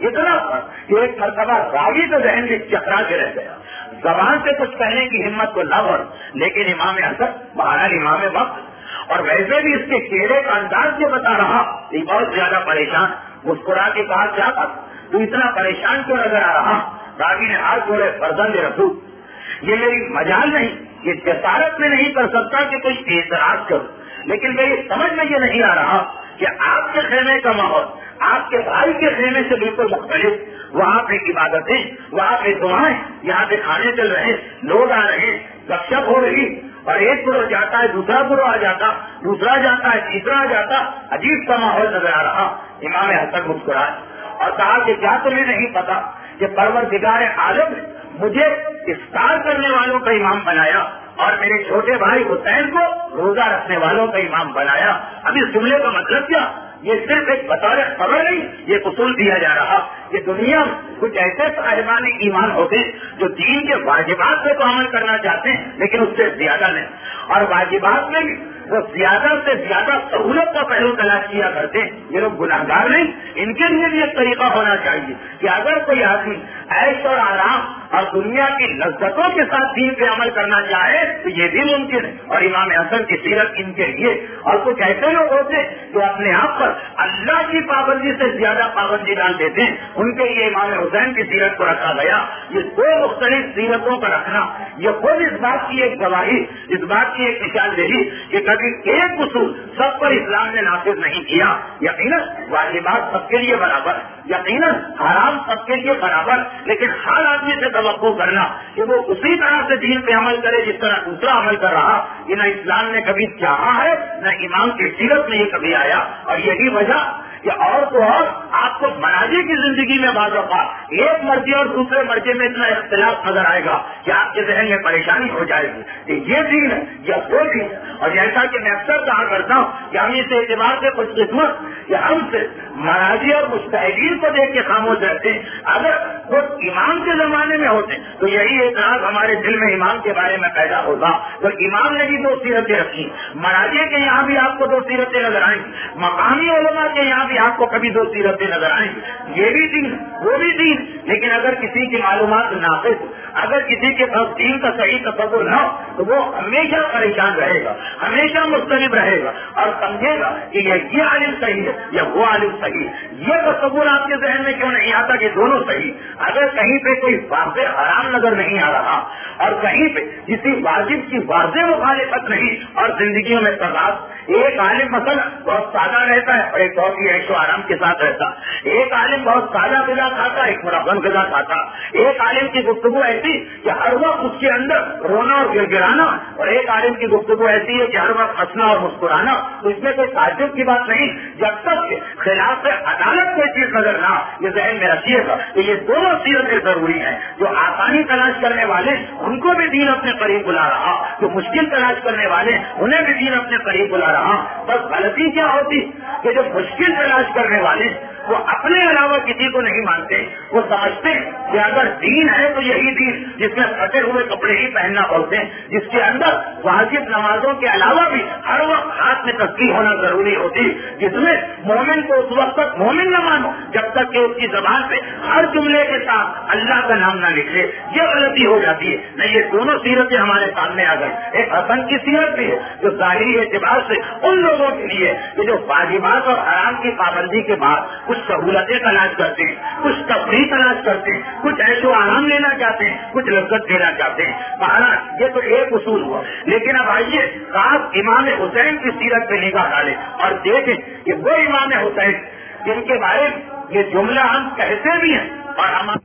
کہ ایک مرتبہ راوی تو ذہن میں چکرا کے رہ گیا، زبان سے کچھ کہنے کی ہمت کو نہ بڑھ. لیکن امام حسن بہرحال امام وقت، اور ویسے بھی اس کے چہرے کا انداز جو بتا رہا یہ بہت زیادہ پریشان. مسکرا کے کہا کیا بات، تو اتنا پریشان کیوں نظر آ رہا؟ راوی نے ہاتھ جوڑے، فرزند رسول یہ میری مجال نہیں، یہ جسارت میں نہیں کر سکتا کہ کوئی اعتراض کروں، لیکن میری سمجھ میں یہ نہیں آ رہا کہ آپ کے خیمے کا ماحول آپ کے بھائی کے خیمے سے بالکل مختلف. وہاں پہ عبادتیں، وہاں پہ دعائیں، یہاں پہ کھانے چل رہے ہیں، لوگ آ رہے ہیں، گپ شپ ہو رہی، اور ایک گروہ جاتا ہے، دوسرا گروہ آ جاتا، دوسرا جاتا ہے، تیسرا آ جاتا، عجیب سا ماحول نظر آ رہا. امام حسن مسکرائے اور کہا کہ کیا تمہیں نہیں پتا کہ پروردگار عالم نے مجھے افطار کرنے والوں کا امام بنایا اور میرے چھوٹے بھائی حسین کو روزہ رکھنے والوں کا امام بنایا. اب اس جملے کا مطلب کیا؟ یہ صرف ایک بطور خبر نہیں، یہ اصول دیا جا رہا کہ دنیا میں کچھ ایسے صاحبان ایمان ہوتے جو دین کے واجبات پہ تو عمل کرنا چاہتے ہیں لیکن اس سے زیادہ نہیں، اور واجبات میں بھی وہ زیادہ سے زیادہ سہولت کا پہلو تلاش کیا کرتے ہیں. یہ لوگ گناہگار نہیں، ان کے لیے بھی ایک طریقہ ہونا چاہیے کہ اگر کوئی آدمی عیش اور آرام اور دنیا کی لذتوں کے ساتھ دین پہ عمل کرنا چاہے تو یہ بھی ممکن ہے. اور امام حسن کی سیرت ان کے لیے، اور کچھ ایسے لوگ ہوتے جو اپنے آپ پر اللہ کی پابندی سے زیادہ پابندی ڈال دیتے ہیں، ان کے لیے امام حسین کی سیرت کو رکھا گیا. یہ دو مختلف سیرتوں کا رکھنا یہ خود اس بات کی ایک گواہی، اس بات کی ایک نشاندہی کہ کبھی ایک اصول سب پر اسلام نے نافذ نہیں کیا. یقیناً واجبات سب کے لیے برابر، یقیناً حرام سب کے لیے برابر، لیکن ہر آدمی سے توقع کرنا کہ وہ اسی طرح سے دین پہ عمل کرے جس طرح دوسرا عمل کر رہا، یہ نہ اسلام نے کبھی چاہا ہے نہ امام کی سیرت میں یہ کبھی آیا. اور یہی وجہ کہ اور تو اور آپ کو مناجی کی زندگی میں بعض اوقات ایک مرضی اور دوسرے مرضی میں اتنا اختلاف نظر آئے گا کہ آپ کے ذہن میں پریشانی ہو جائے گی کہ یہ دین ہے یا وہ دین ہے. اور جیسا کہ میں اکثر کہا کرتا ہوں کہ ہم اس اعتبار سے خوش قسمت کہ ہم سے مناجی اور مستحقین کو دیکھ کے خاموش رہتے ہیں. اگر خود امام کے زمانے میں ہوتے تو یہی اعتراض ہمارے دل میں امام کے بارے میں پیدا ہوگا. تو امام نے بھی دو سیرتیں رکھی، مناجی کے یہاں بھی آپ کو دو سیرتیں نظر آئیں گی، مقامی علماء کے یہاں بھی آپ کو کبھی دو سیرتیں نظر آئیں گی. یہ بھی دین وہ بھی دین، لیکن اگر کسی کی معلومات ناقص، اگر کسی کے پاس دین کا صحیح تصور نہ ہو تو وہ ہمیشہ پریشان رہے گا، ہمیشہ مختلف رہے گا اور سمجھے گا کہ یہ عالم صحیح ہے یا وہ عالم صحیح ہے. یہ تصور آپ کے ذہن میں کیوں نہیں آتا کہ دونوں صحیح؟ اگر کہیں پہ کوئی واضح حرام نظر نہیں آ رہا اور کہیں پہ کسی واجب کی واضح مخالفت نہیں اور زندگیوں میں تضاد، ایک عالم مثلا بہت سادہ رہتا ہے اور ایک بہت ہی عیش و آرام کے ساتھ رہتا. ایک عالم بہت سادہ غذا کھاتا ہے، ایک مرغن غذا کھاتا. ایک عالم کی گفتگو ایسی کہ ہر وقت اس کے اندر رونا اور گر گرانا، اور ایک عالم کی گفتگو ایسی ہے کہ ہر وقت ہنسنا اور مسکرانا. تو اس میں کوئی تعجب کی بات نہیں، جب تک خلاف عدالت کوئی چیز نظر نہ، یہ ذہن میں رکھیے گا کہ یہ دونوں سیرتیں ضروری ہیں. جو آسانی تلاش کرنے والے ان کو بھی دین اپنے قریب بلا رہا، جو مشکل تلاش کرنے والے انہیں بھی دین اپنے قریب بلا رہا. بس غلطی کیا ہوتی کہ جو مشکل تلاش کرنے والے وہ اپنے علاوہ کسی کو نہیں مانتے. وہ سمجھتے کہ اگر دین ہے تو یہی دین جس میں پھٹے ہوئے کپڑے ہی پہننا پڑتے ہیں، جس کے اندر واجب نمازوں کے علاوہ بھی ہر وقت ہاتھ میں تسبیح ہونا ضروری ہوتی، جس میں مومن کو اس وقت تک مومن نہ مانو جب تک کہ اس کی زبان پہ ہر جملے کے ساتھ اللہ کا نام نہ لکھے. یہ غلطی ہو جاتی ہے. نہیں، یہ دونوں سیرتیں ہمارے سامنے آ گئی. ایک حسن کی سیرت بھی ہے جو ظاہری اعتبار سے ان لوگوں کے لیے کہ جو واجبات اور حرام کی پابندی کے بعد کچھ سہولتیں تلاش کرتے ہیں، کچھ تفریح تلاش کرتے ہیں، کچھ عیش و آرام لینا چاہتے ہیں، کچھ لذت دینا چاہتے ہیں. مہاراج یہ تو ایک اصول ہوا. لیکن اب آئیے خاص امام حسین کی سیرت پہ نگاہ ڈالیں اور دیکھیں کہ وہ امام حسین جن کے بارے میں یہ جملہ ہم کہتے بھی ہیں اور ہم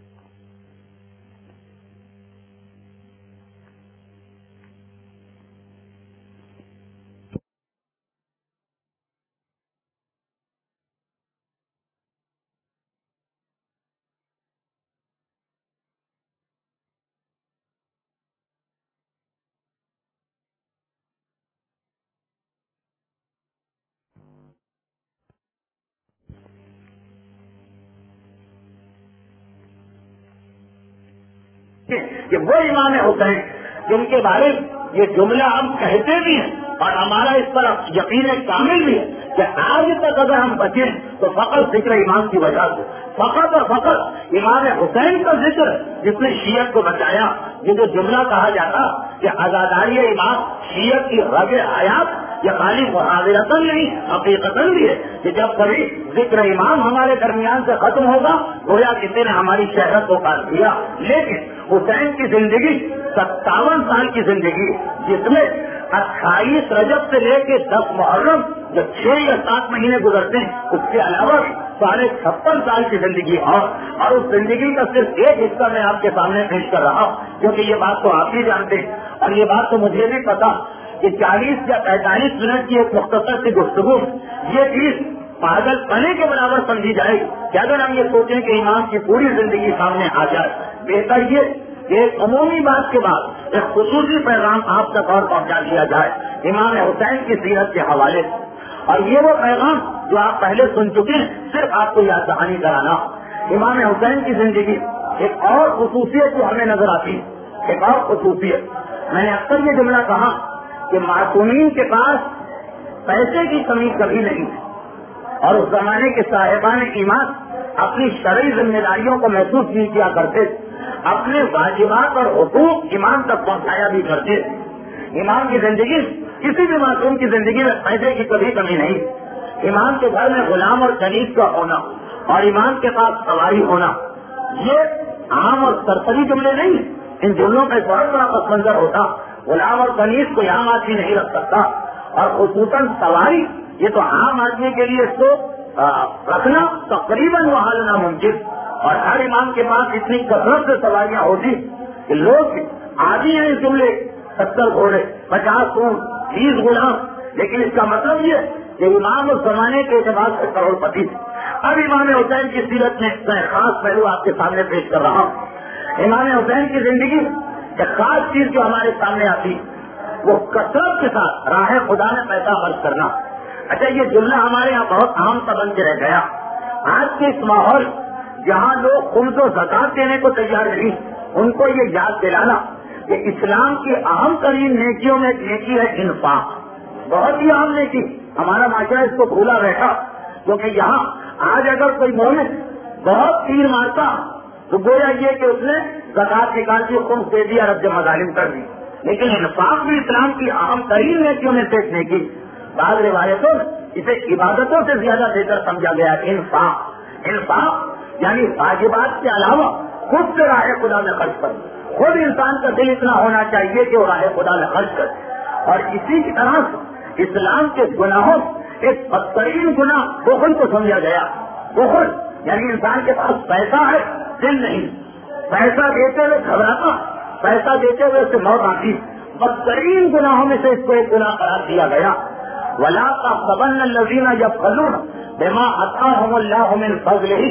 کہ وہ امام حسین جن کے بارے میں یہ جملہ ہم کہتے بھی ہیں اور ہمارا اس پر یقین کامل بھی ہے کہ آج تک اگر ہم بچیں تو فقط ذکر امام کی وجہ سے، فقط اور فقط امام حسین کا ذکر جس نے شیعت کو بچایا. یہ جو جملہ کہا جاتا کہ عزاداری امام شیعت کی رگ حیات، یہ خالی محاورتاً نہیں حقیقتاً بھی ہے کہ جب کبھی ذکر امام ہمارے درمیان سے ختم ہوگا گویا کسی نے ہماری شہرت کو کاٹ دیا. لیکن حسین کی زندگی 57 سال کی زندگی، جس میں 28 رجب سے لے کے 10 محرم جو 6 یا 7 مہینے گزرتے ہیں، اس کے علاوہ 56 سال کی زندگی اور اس زندگی کا صرف ایک حصہ میں آپ کے سامنے پیش کر رہا ہوں، کیونکہ یہ بات تو آپ ہی جانتے ہیں اور یہ بات تو مجھے بھی پتا کہ 40 یا 45 منٹ کی ایک مختصر سی گفتگو یہ چیز پاگل پنے کے برابر سمجھی جائے کہ اگر ہم یہ سوچیں کہ امام کی پوری زندگی سامنے آ جائے. بہتر یہ کہ ایک عمومی بات کے بعد ایک خصوصی پیغام آپ تک اور پہنچا دیا جائے امام حسین کی سیرت کے حوالے سے. اور یہ وہ پیغام جو آپ پہلے سن چکے ہیں، صرف آپ کو یاد دہانی کرانا. امام حسین کی زندگی ایک اور خصوصیت جو ہمیں نظر آتی ہے، ایک اور خصوصیت. میں نے اکثر یہ جملہ کہا کہ معصومین کے پاس پیسے کی کمی کبھی نہیں ہے اور اس زمانے کے صاحبان ایمان اپنی شرعی ذمہ داریوں کو محسوس نہیں کیا کرتے، اپنے واجبات اور حقوق ایمان تک پہنچایا بھی کرتے. ایمان کی زندگی، کسی بھی معصوم کی زندگی میں پیسے کی کبھی کمی نہیں. ایمان کے گھر میں غلام اور کنیز کا ہونا اور ایمان کے پاس سواری ہونا یہ عام اور سرسری جملے نہیں. ان جملوں کا ایک بہت بڑا پس منظر ہوتا. غلام اور کنیز کو عام آدمی نہیں رکھ سکتا اور خصوصاً سواری یہ تو عام آدمی کے لیے اس کو رکھنا تقریباً محال ناممکن. اور ہر امام کے پاس اتنی کثرت سے سواریاں ہوتی کہ لوگ عادی ہیں اس جملے 70 گھوڑے 50 اونٹ 20 غلام. لیکن اس کا مطلب یہ کہ امام اس زمانے کے اعتبار سے کروڑ پتی. اب امام حسین کی سیرت میں ایک خاص پہلو آپ کے سامنے پیش کر رہا ہوں. امام حسین کی زندگی ایک خاص چیز جو ہمارے سامنے آتی وہ کثرت کے ساتھ راہ خدا میں پیسہ خرچ کرنا. اچھا، یہ جملہ ہمارے یہاں بہت عام سا بن کے رہ گیا. آج کے اس ماحول جہاں لوگ خمس و زکات دینے کو تیار نہیں، ان کو یہ یاد دلانا کہ اسلام کی اہم ترین نیکیوں میں ایک نیکی ہے انفاق. بہت ہی اہم نیکی. ہمارا معاشرہ اس کو بھولا بیٹھا، کیونکہ یہاں آج اگر کوئی مومن بہت تیر مارتا تو گویا یہ کہ اس نے زکات نکال کے خمس دے دیا، رد مظالم کر دی. لیکن انفاق بھی اسلام کی اہم ترین نیکیوں میں سے ایک نیکی. بعض روایتوں اسے عبادتوں سے زیادہ بہتر سمجھا گیا. انفاق یعنی واجبات کے علاوہ خود سے راہ خدا میں خرچ کر. خود انسان کا دل اتنا ہونا چاہیے کہ وہ راہ خدا میں خرچ کرے. اور اسی کی طرح اسلام کے گناہوں ایک بدترین گناہ بخل کو سمجھا گیا. بخل یعنی انسان کے پاس پیسہ ہے دل نہیں, پیسہ دیتے ہوئے گھبراتا, پیسہ دیتے ہوئے اس سے موت آتی. بدترین گناہوں میں سے اس کو ایک گناہ قرار دیا گیا. ولا تحسبن الذين يبخلون بما آتاهم الله من فضله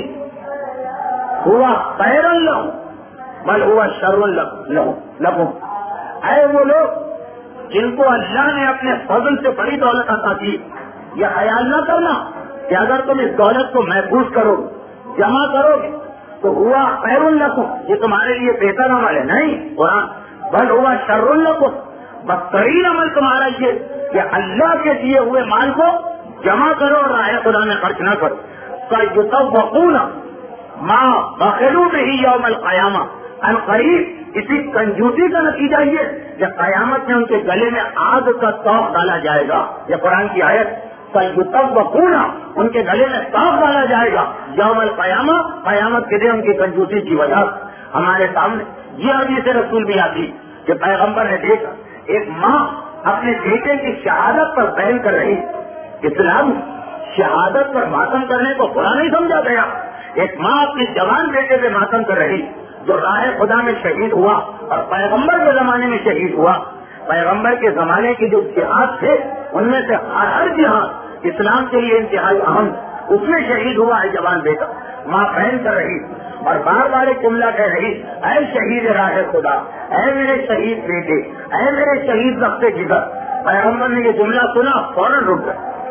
هو خير لهم بل هو شر لهم. اے وہ لوگ جن کو اللہ نے اپنے فضل سے بڑی دولت عطا کی, یہ خیال نہ کرنا کہ اگر تم اس دولت کو محفوظ کرو جمع کرو گے تو ہوا خیر لکم, یہ تمہارے لیے بہتر عمل ہے. نہیں, قرآن بل ہوا شر لکم, بدترین عمل تمہارا یہ کہ اللہ کے دیے ہوئے مال کو جمع کرو اور راہ خدا میں خرچ نہ کرو. فَيُطَوَّقُونَ مَا بَخِلُوا بِهِ يَوْمَ الْقِيَامَةِ, عنقریب اسی کنجوسی کا نتیجہ یہ کہ قیامت میں ان کے گلے میں آگ کا توق ڈالا جائے گا. یہ قرآن کی آیت. فَيُطَوَّقُونَ, ان کے گلے میں توق ڈالا جائے گا یوم القیامہ, قیامت کے دن ان کی کنجوسی کی وجہ. ہمارے سامنے یہ حدیث رسول بھی آتی کہ پیغمبر نے دیکھا ایک ماں اپنے بیٹے کی شہادت پر بہن کر رہی. اسلام شہادت پر ماتم کرنے کو برا نہیں سمجھا گیا. ایک ماں اپنے جوان بیٹے پہ ماتم کر رہی جو راہ خدا میں شہید ہوا اور پیغمبر کے زمانے میں شہید ہوا. پیغمبر کے زمانے کے جو جہاد تھے ان میں سے ہر جہاد اسلام کے لیے انتہائی اہم, اس میں شہید ہوا ہے جوان بیٹا. ماں بہن کر رہی اور بار بار ایک جملہ کہہ رہی, اے شہید راہ خدا, اے میرے شہید بیٹے, اے میرے شہید رخت جگر. پیغمبر نے یہ جملہ سنا, فوراً رک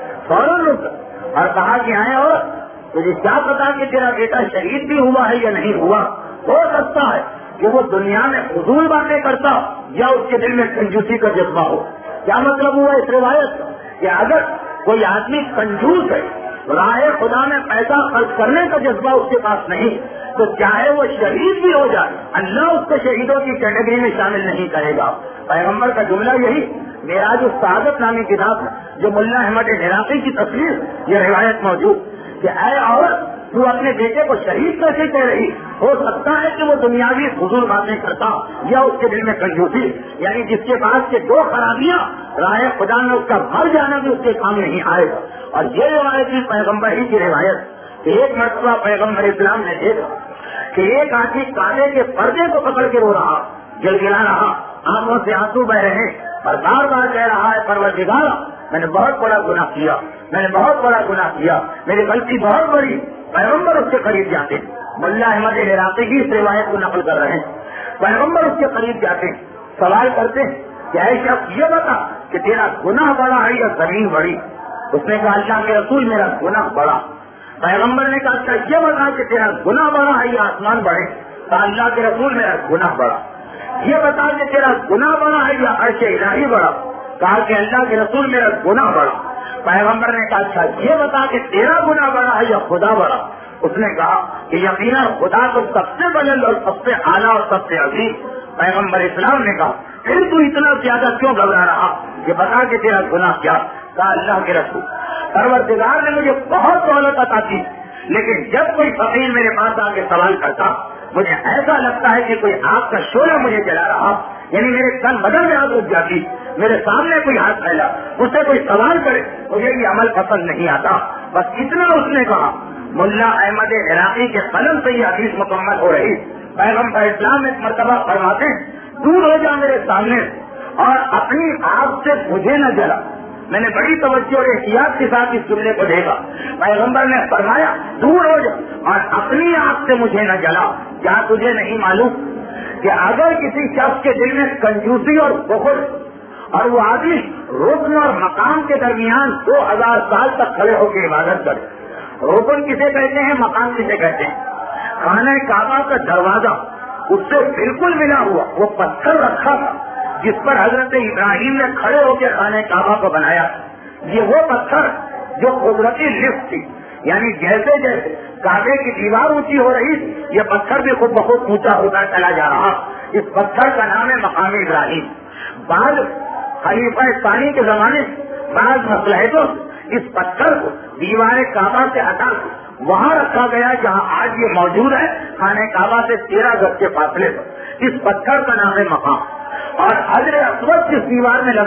گئے اور کہا کہ آئے اور تجھے کیا پتا کہ تیرا بیٹا شہید بھی ہوا ہے یا نہیں ہوا. ہو سکتا ہے کہ وہ دنیا میں فضول باتیں کرتا یا اس کے دل میں کنجوسی کا جذبہ ہو. کیا مطلب ہوا اس روایت کا کہ اگر کوئی آدمی کنجوس ہے, راہ خدا میں پیسہ خرچ کرنے کا جذبہ اس کے پاس نہیں, تو چاہے وہ شہید بھی ہو جائے اللہ اس کو شہیدوں کی کیٹیگری میں شامل نہیں کرے گا. پیغمبر کا جملہ یہی. معراج السعادت نامی کتاب جو ملا احمد عراقی کی تصویر, یہ روایت موجود کہ اے عورت تو اپنے بیٹے کو شہید کیسے کہہ رہی. ہو سکتا ہے کہ وہ دنیاوی فضول باتیں کرتا یا اس کے دل میں کنجوسی, یعنی جس کے پاس کے دو خرابیاں راہ خدا میں اس کا مر جانا بھی اس کے کام نہیں آئے گا. اور یہ روایت بھی پیغمبر ہی کی روایت کہ ایک مرتبہ پیغمبر اسلام نے دیکھا کہ ایک آدمی کانٹے کے پردے کو پکڑ کے رو رہا, گلگلا رہا, آنکھوں سے آنسو بہ رہے ہیں اور بار بار کہہ رہا ہے پروردگار میں نے بہت بڑا گناہ کیا, میں نے بہت بڑا گناہ کیا, میری غلطی بہت بڑی. پیغمبر اس کے قریب جاتے ہیں, ملا احمد عراقی کی اس روایت کو نقل کر رہے ہیں. پیغمبر اس کے قریب جاتے ہیں, سوال کرتے ہیں کہ اے شخص یہ بتا کہ تیرا گناہ بڑا ہے یا زمین بڑی. اس نے کہا اللہ کے رسول میرا گناہ بڑا. پیغمبر نے کہا اچھا یہ بتا کہ تیرا گناہ بڑا ہے یا آسمان بڑے. کہا اللہ کے رسول میرا گناہ بڑا. یہ بتا کہ تیرا گناہ بڑا ہے یا عرش الہی بڑا. کہا کہ اللہ کے رسول میرا گناہ بڑا. پیغمبر نے کہا اچھا یہ بتا کہ تیرا گناہ بڑا ہے یا خدا بڑا. اس نے کہا کہ یقینا خدا تو سب سے بلند اور سب سے اعلیٰ اور سب سے عظیم. پیغمبر اسلام نے کہا پھر تو اتنا زیادہ کیوں گھبرا رہا, یہ بتا کہ تیرا گناہ کیا. کہا اللہ کے رسول پروردگار نے مجھے بہت دولت عطا کی, لیکن جب کوئی فقیر میرے پاس آ کے سوال کرتا مجھے ایسا لگتا ہے کہ کوئی آگ کا شعلہ مجھے جلا رہا, یعنی میرے تن بدن میں آگ اٹھ جاتی. میرے سامنے کوئی ہاتھ پھیلا, اس سے کوئی سوال کرے مجھے یہ عمل پسند نہیں آتا. بس اتنا اس نے کہا. ملا احمد عراقی کے قلم سے یہ حدیث مکمل ہو رہی. پیغمبر اسلام ایک مرتبہ فرماتے ہیں دور ہو جا میرے سامنے اور اپنی آگ سے مجھے نہ جلا. میں نے بڑی توجہ اور احتیاط کے ساتھ اس جملے کو دیکھا. پیغمبر نے فرمایا دور ہو جا اور اپنی آگ سے مجھے نہ جلا. کیا تجھے نہیں معلوم کہ اگر کسی شخص کے دل میں کنجوسی اور بخل اور وہ آدمی رکن اور مقام کے درمیان 2000 سال تک کھڑے ہو کے عبادت کرے. رکن کسے کہتے ہیں, مقام کسے کہتے ہیں. خانہ کعبہ کا دروازہ اس سے بالکل ملا ہوا وہ پتھر رکھا تھا جس پر حضرت ابراہیم نے کھڑے ہو کے خانہ کعبہ کو بنایا. یہ وہ پتھر جو قدرتی لفٹ تھی, یعنی جیسے جیسے کعبے کی دیوار اونچی ہو رہی یہ پتھر بھی خود بخود اونچا ہوتا چلا جا رہا. اس پتھر کا نام ہے مقام ابراہیم. بعد خلیفہ ثانی کے زمانے بعض مصلحتوں اس پتھر کو دیوار کعبہ سے ہٹا وہاں رکھا گیا جہاں آج یہ موجود ہے, خانہ کعبہ سے 13 گز کے فاصلے پر. اس پتھر کا نام ہے مقام. اور حجر اسود جس دیوار میں لگا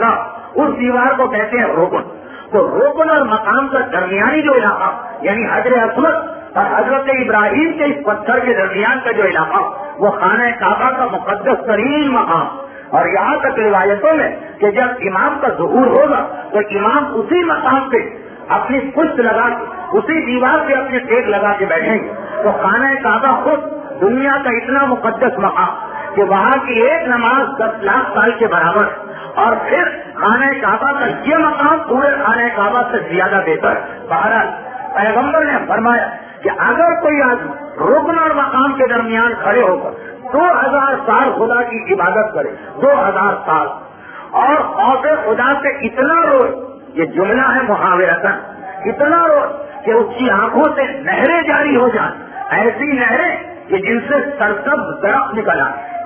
اس دیوار کو کہتے ہیں رکن. تو رکن اور مقام کا درمیانی جو علاقہ یعنی حجر اسود اور حضرت ابراہیم کے اس پتھر کے درمیان کا جو علاقہ وہ خانہ کعبہ کا مقدس ترین مقام. اور یہاں تک روایتوں میں کہ جب امام کا ظہور ہوگا تو امام اسی مقام پہ اپنی پشت لگا کے اسی دیوار پہ اپنے ٹیک لگا کے بیٹھیں گے. تو خانہ کعبہ خود دنیا کا اتنا مقدس مقام کہ وہاں کی ایک نماز 10 لاکھ سال کے برابر. اور پھر خانہ کعبہ کا یہ مقام پورے خانہ کعبہ سے زیادہ بہتر. بہرحال پیغمبر نے فرمایا کہ اگر کوئی آدمی رکن اور مقام کے درمیان کھڑے ہو کر 2000 سال خدا کی عبادت کرے 2000 سال اور خوف خدا سے اتنا روئے, یہ جملہ ہے محاورتاً, اتنا روئے کہ اس کی آنکھوں سے نہریں جاری ہو جائیں, ایسی نہریں کہ جن سے سرسبز درخت نکلا,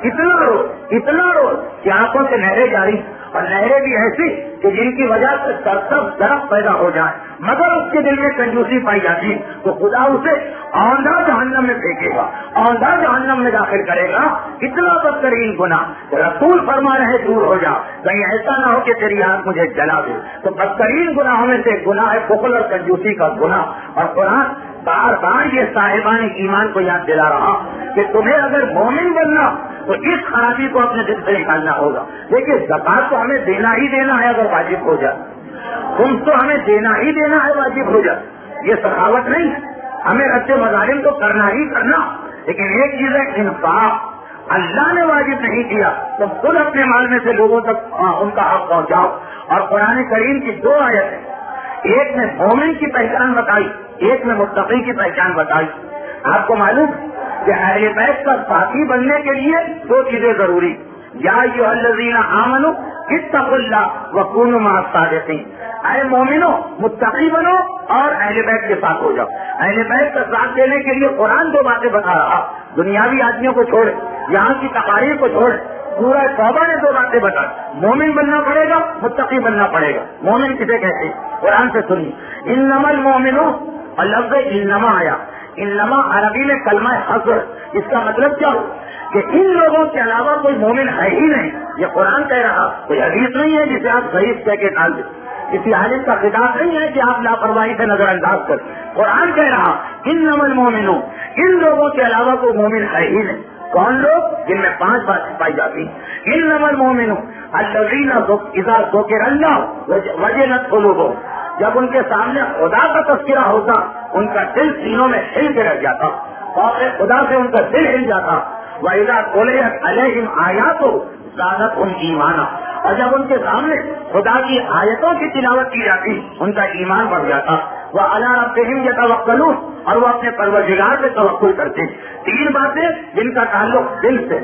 اتنا رو کہ آنکھوں سے نہریں جاری, اور نہریں بھی ایسی کہ جن کی وجہ سے سرسبز درخت پیدا ہو جائے, مگر اس کے دل میں کنجوسی پائی جاتی تو خدا اسے اوندھا جہنم میں پھینکے گا, اوندھا جہنم میں داخل کرے گا. اتنا بدترین گناہ رسول فرما رہے دور ہو جا, کہیں ایسا نہ ہو کہ تیری آنکھ مجھے جلا دے. تو بدترین گناہوں میں سے گناہ ہے بخل اور کنجوسی کا گناہ. اور قرآن بار بار یہ صاحبان ایمان کو یاد دلا رہا کہ تمہیں اگر مومن بننا تو اس خرابی کو اپنے دل سے نکالنا ہوگا. دیکھیے زکات تو ہمیں دینا ہی دینا ہے اگر واجب ہو جائے, تم تو ہمیں دینا ہی دینا ہے واجب ہو جائے, یہ سخاوت نہیں, ہمیں رد مظالم تو کرنا ہی کرنا. لیکن ایک چیز ہے انفاق, اللہ نے واجب نہیں کیا تو خود اپنے مال میں سے لوگوں تک ان کا حق پہنچاؤ. اور قرآن کریم کی 2 آیتیں, ایک میں مومن کی پہچان بتائی, ایک میں متقی کی پہچان بتائی. آپ کو معلوم کہ اہل بیت کا ساتھی بننے کے لیے 2 چیزیں ضروری, یا ایھا الذین آمنوا اتقوا اللہ وکونوا مع الصادقین. اے مومنو متقی بنو اور اہل بیت کے ساتھ ہو جاؤ. اہل بیت کا ساتھ دینے کے لیے قرآن 2 باتیں بتا رہا, دنیاوی آدمیوں کو چھوڑے, یہاں کی تقاریر کو چھوڑے, پورا توبہ نے 2 باتیں بتا, مومن بننا پڑے گا, متقی بننا پڑے گا. مومن کسے کہتے ہیں قرآن سے سنیے, انما المؤمنون, اور لفظ انما آیا, انما عربی میں کلمہ حصر, اس کا مطلب کیا ہو کہ ان لوگوں کے علاوہ کوئی مومن ہے ہی نہیں. یہ قرآن کہہ رہا, کوئی حدیث نہیں ہے جسے آپ ضعیف کہہ کے ڈال دیں, کسی عالم کا خطاب نہیں ہے کہ آپ لاپرواہی سے نظر انداز کر. قرآن کہہ رہا انما المؤمنون, ان لوگوں کے علاوہ کوئی مومن ہے ہی نہیں. کون لوگ؟ جن میں 5 باتیں پائی جاتی ہیں. انما المؤمنون الذین اذا ذکر اللہ وجلت قلوبهم, جب ان کے سامنے خدا کا تذکرہ ہوتا ان کا دل سینوں میں ہل کے رہ جاتا, اور خدا سے ان کا دل ہل جاتا. وَإِذَا تُلِيَتْ عَلَيْهِمْ آيَاتُهُ زَادَتْهُمْ ایمانا, اور جب ان کے سامنے خدا کی آیتوں کی تلاوت کی جاتی ان کا ایمان بڑھ جاتا. وَعَلَىٰ رَبِّهِمْ يَتَوَكَّلُونَ, اور وہ اپنے پروردگار پہ توکل کرتے. 3 باتیں جن کا تعلق دل سے,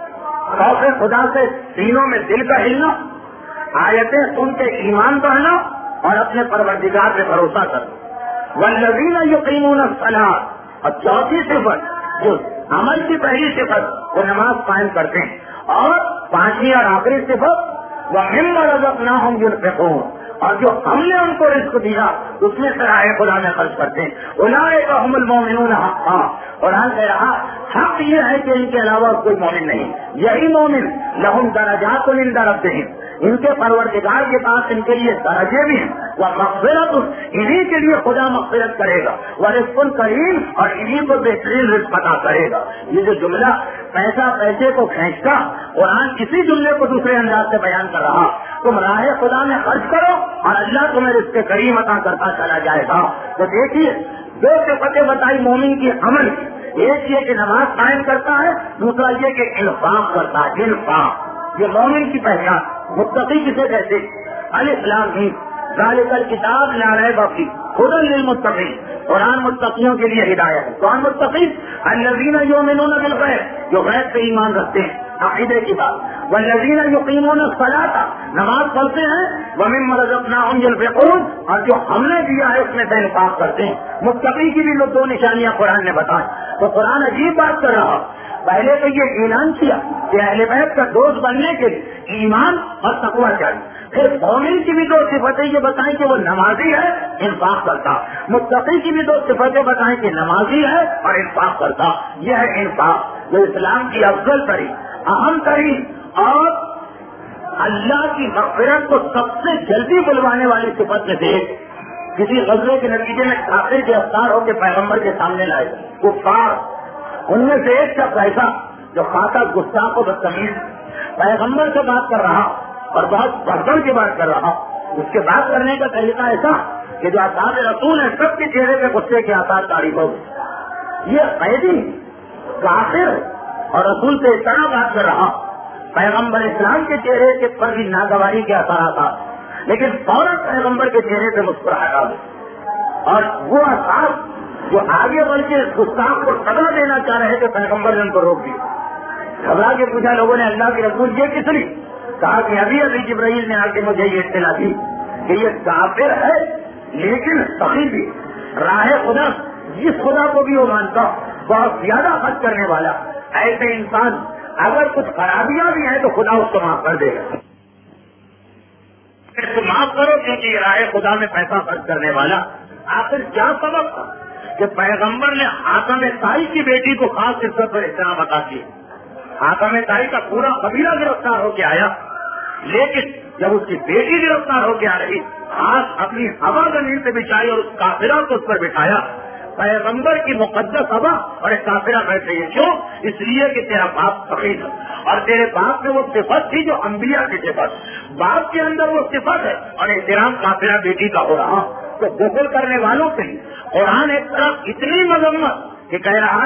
خوف خدا سے سینوں میں دل کا ہلنا, آیتیں سن کے ایمان بڑھنا, اور اپنے پروردگار پہ بھروسہ کرنا. والذین یقیمون الصلاۃ, اور 4تھی صفت جو عمل کی پہلی صفت وہ نماز قائم کرتے ہیں, اور 5ویں اور آخری صفت وَمِمَّا رَزَقْنَاهُمْ يُنْفِقُونَ, اور جو ہم نے ان کو رزق دیا اس میں سے راہ خدا میں خرچ کرتے ہیں. اولئک هم المؤمنون حقا, قرآن کہہ رہا حق یہ ہے کہ ان کے علاوہ کوئی مومن نہیں. یہی مومن لهم درجات عند ربهم, ان کے پروردگار کے پاس ان کے لیے درجے بھی ہیں. وہ مغفرت, انہیں کے لیے خدا مغفرت کرے گا. وہ رزق کریم, اور انہیں کو بہترین رزق عطا کرے گا. یہ جو جملہ پیسہ پیسے کو کھینچتا, قرآن کسی جملے کو دوسرے انداز سے بیان کر رہا. تم راہ خدا میں خرچ کرو اور اللہ تمہیں رزق کریم عطا کرتا چلا جائے گا. تو دیکھیے 2 صفتیں بتائی مومن کی عمل, ایک یہ کہ نماز قائم کرتا ہے, دوسرا یہ کہ انفاق کرتا ہے. انفاق یہ مومن کی پہچان. متقی کسے کہتے؟ الف لام میم ذالک الکتاب لا ریب فیہ ھدی للمتقین, قرآن متقیوں کے لیے ہدایت ہے. کون متقی؟ الذین یؤمنون بالغیب, جو غیب پہ ایمان رکھتے ہیں, عقیدے کی بات. والذین یقیمون الصلاۃ, نماز پڑھتے ہیں. ومما رزقناہم ينفقون, اور جو ہم نے دیا ہے اس میں سے انفاق کرتے ہیں. متقی کی بھی 2 نشانیاں قرآن نے بتائیں. تو قرآن عجیب بات کر رہا, پہلے تو یہ اعلان کیا کہ اہل بیت کا دوست بننے کے لیے ایمان اور تقویٰ چاہیے. پھر مومن کی بھی 2 صفتیں یہ بتائیں کہ وہ نمازی ہے, انفاق کرتا. متقی کی بھی 2 صفتیں بتائیں کہ نمازی ہے اور انفاق کرتا. یہ ہے انفاق, جو اسلام کی افضل ترین, اہم ترین اور اللہ کی مغفرت کو سب سے جلدی بلوانے والی صفت میں سے کسی غزلے کے نتیجے میں کافر گرفتار ہو کے پیغمبر کے سامنے لائے کفار، ان میں سے ایک شخص ایسا جو خاطر گستاخ و بدتمیز پیغمبر سے بات کر رہا اور بہت بڑھ بڑھ کے بات کر رہا، اس کے بات کرنے کا طریقہ ایسا کہ جو اصحاب رسول ہیں سب کے چہرے پہ غصے کے آثار تعریف ہو. یہ قیدی کافر اور رسول سے اس طرح بات کر رہا، پیغمبر اسلام کے چہرے کے پر بھی ناگواری کے اثرات آ، لیکن فوراً پیغمبر کے چہرے پہ مسکراہٹ آ، اور وہ اصحاب جو آگے بڑھ کے گستاخ کو سزا دینا چاہ رہے تھے پیغمبر نے ان کو روک دیا. گھبرا کے پوچھا لوگوں نے اللہ کے رسول یہ کس لیے؟ کہا کہ ابھی جبرائیل نے آ کے مجھے یہ اطلاع دی کہ یہ کافر ہے لیکن سخی بھی، راہ خدا جس خدا کو بھی وہ مانتا بہت زیادہ خرچ کرنے والا، ایسے انسان اگر کچھ خرابیاں بھی ہیں تو خدا اس کو معاف کر دے گا. اس کو معاف کرو کیونکہ یہ راہ خدا میں پیسہ خرچ کرنے والا. آخر کیا سبب تھا کہ پیغمبر نے حاتم طائی کی بیٹی کو خاص عزت پر احترام عطا کیا. حاتم طائی کا پورا قبیلہ گرفتار ہو کے آیا، لیکن جب اس کی بیٹی گرفتار ہو کے آ رہی، ہاتھ اپنی ہوا زمین سے بچھائی اور اس کافرہ کو اس پر بٹھایا. پیغمبر کی مقدس ہوا اور ایک کافرہ بیٹھ رہی ہے. کیوں؟ اس لیے کہ تیرا باپ فقیر ہے اور تیرے باپ میں وہ صفت تھی جو انبیاء کی صفت، باپ کے اندر وہ صفت ہے اور احترام کافرہ بیٹی کا ہو رہا. تو غسل کرنے والوں سے قرآن ایک طرف اتنی مذمت کہ کہہ رہا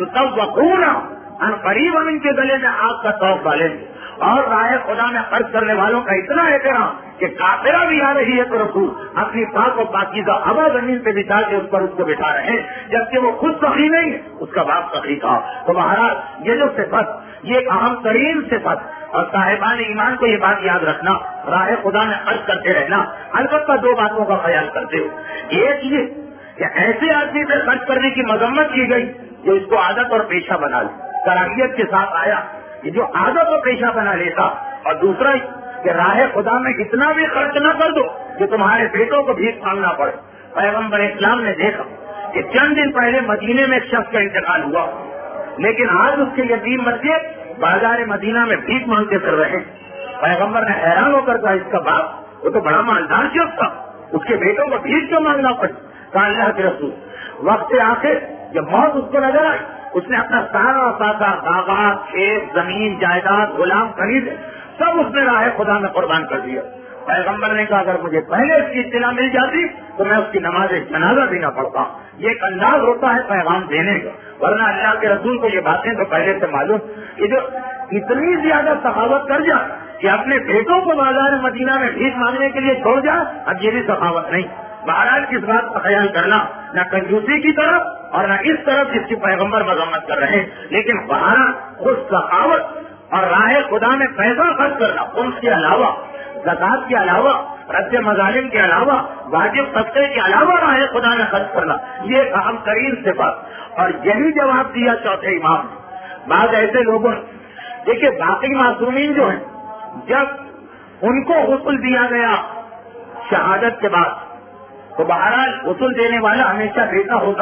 ہے ان قریب ہم ان کے گلے میں آگ کا توق ڈالیں گے، اور راہ خدا میں خرچ کرنے والوں کا اتنا احترام کہ کافرہ بھی آ رہی ہے تو رسول اپنی پاک و پاکیزہ ہوا زمین پہ بچھا کے اس پر اس کو بٹھا رہے ہیں، جبکہ وہ خود سخی نہیں ہے، اس کا باپ سخی تھا. تو مہاراج یہ جو صفت، یہ ایک اہم ترین صفت، اور صاحبان ایمان کو یہ بات یاد رکھنا، راہ خدا میں خرچ کرتے رہنا. البتہ دو باتوں کا خیال کرتے ہو. ایک یہ کہ ایسے آدمی سے خرچ کرنے کی مذمت کی گئی جو اس کو عادت اور پیشہ بنا لے، کراہیت کے ساتھ آیا کہ جو عادت اور پیشہ بنا لیتا. اور دوسرا کہ راہ خدا میں اتنا بھی خرچ نہ کر دو کہ تمہارے بیٹوں کو بھیک مانگنا پڑے. پیغمبر اسلام نے دیکھا کہ چند دن پہلے مدینے میں ایک شخص کا انتقال ہوا، لیکن آج اس کے یتیم بچے بازار مدینہ میں بھیک مانگتے پھر رہے. پیغمبر نے حیران ہو کر کہا اس کا باپ وہ تو بڑا مالدار شخص تھا، اس کے بیٹوں کو بھیک کیوں مانگنا پڑے؟ کہا اللہ کے رسول وقت آخر جب موت اس کو نظر آئی، اس نے اپنا سارا ساتھ باغات، کھیت، زمین، جائیداد، غلام خریدے، سب اس نے راہ خدا میں قربان کر دیا. پیغمبر نے کہا اگر مجھے پہلے اس کی اطلاع مل جاتی تو میں اس کی نماز جنازہ بھی نہ پڑھتا. یہ ایک انداز ہوتا ہے پیغام دینے کا، ورنہ اللہ کے رسول کو یہ باتیں تو پہلے سے معلوم کہ جو اتنی زیادہ سخاوت کر جائے کہ اپنے بیٹوں کو بازار مدینہ میں بھیک مانگنے کے لیے چھوڑ جائے، اب یہ بھی سخاوت نہیں. بہرحال کس بات کا خیال کرنا، نہ کنجوسی کی طرف اور نہ اس طرف جس کی پیغمبر مذمت کر رہے ہیں، لیکن بہرحال خود سخاوت اور راہ خدا میں پیسہ خرچ کرنا، ان کے علاوہ زکات کے علاوہ، رد مظالم کے علاوہ، واجب صدقے کے علاوہ راہ خدا میں خرچ کرنا، یہ ایک اہم ترین صفت. اور یہی جواب دیا چوتھے امام نے. بعض ایسے لوگوں دیکھیے باقی معصومین جو ہیں، جب ان کو غسل دیا گیا شہادت کے بعد تو بہرحال غسل دینے والا ہمیشہ بیٹا ہوگا.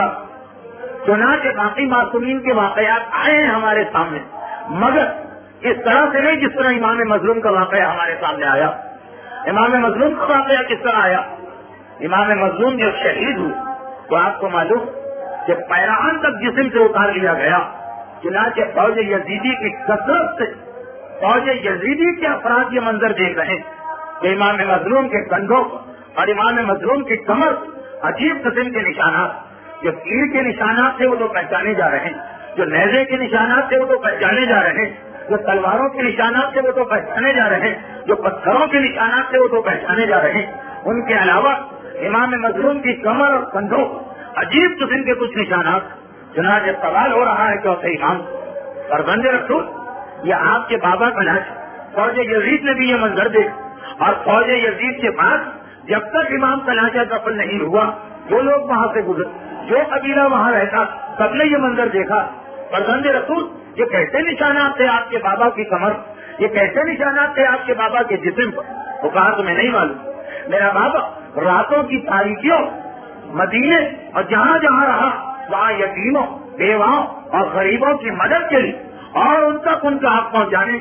چنانچہ باقی معصومین کے واقعات آئے ہیں ہمارے سامنے، مگر اس طرح سے نہیں جس طرح امام مظلوم کا واقعہ ہمارے سامنے آیا. امام مظلوم کا واقعہ کس طرح آیا؟ امام مظلوم جب شہید ہوئے تو آپ کو معلوم کہ پیراہن تک جسم سے اتار لیا گیا. چنانچہ فوج یزیدی کی کثرت سے فوج یزیدی کے افراد یہ منظر دیکھ رہے ہیں کہ امام مظلوم کے کندھوں اور امام مظلوم کی کمر عجیب قسم کے نشانات، جو تیر کے نشانات تھے وہ تو پہچانے جا رہے ہیں، جو نیزے کے نشانات تھے وہ تو پہچانے جا رہے ہیں، جو تلواروں کے نشانات تھے وہ تو پہچانے جا رہے ہیں، جو پتھروں کے نشانات تھے وہ تو پہچانے جا رہے ہیں. ان کے علاوہ امام مظلوم کی کمر اور کندھوں عجیب قسم کے کچھ نشانات. چنانچہ سوال ہو رہا ہے چوتھے امام اور بندے رسول، یہ آپ کے بابا کا لاش فوج یزید نے بھی یہ منظر دیکھ، اور فوج یزید کے بعد جب تک امام کا لاشا دفن نہیں ہوا جو لوگ وہاں سے گزر، جو قبیلہ وہاں رہتا، سب نے یہ منظر دیکھا. اور بندے رسول یہ کیسے نشانات تھے آپ کے بابا کی کمر، یہ کیسے نشانات تھے آپ کے بابا کے جسم پر؟ وہ کہا تمہیں نہیں معلوم، میرا بابا راتوں کی تاریکیوں مدینے اور جہاں جہاں رہا وہاں یتیموں، بیواؤں اور غریبوں کی مدد کے لیے اور ان تک ان کا حق پہنچانے کے لیے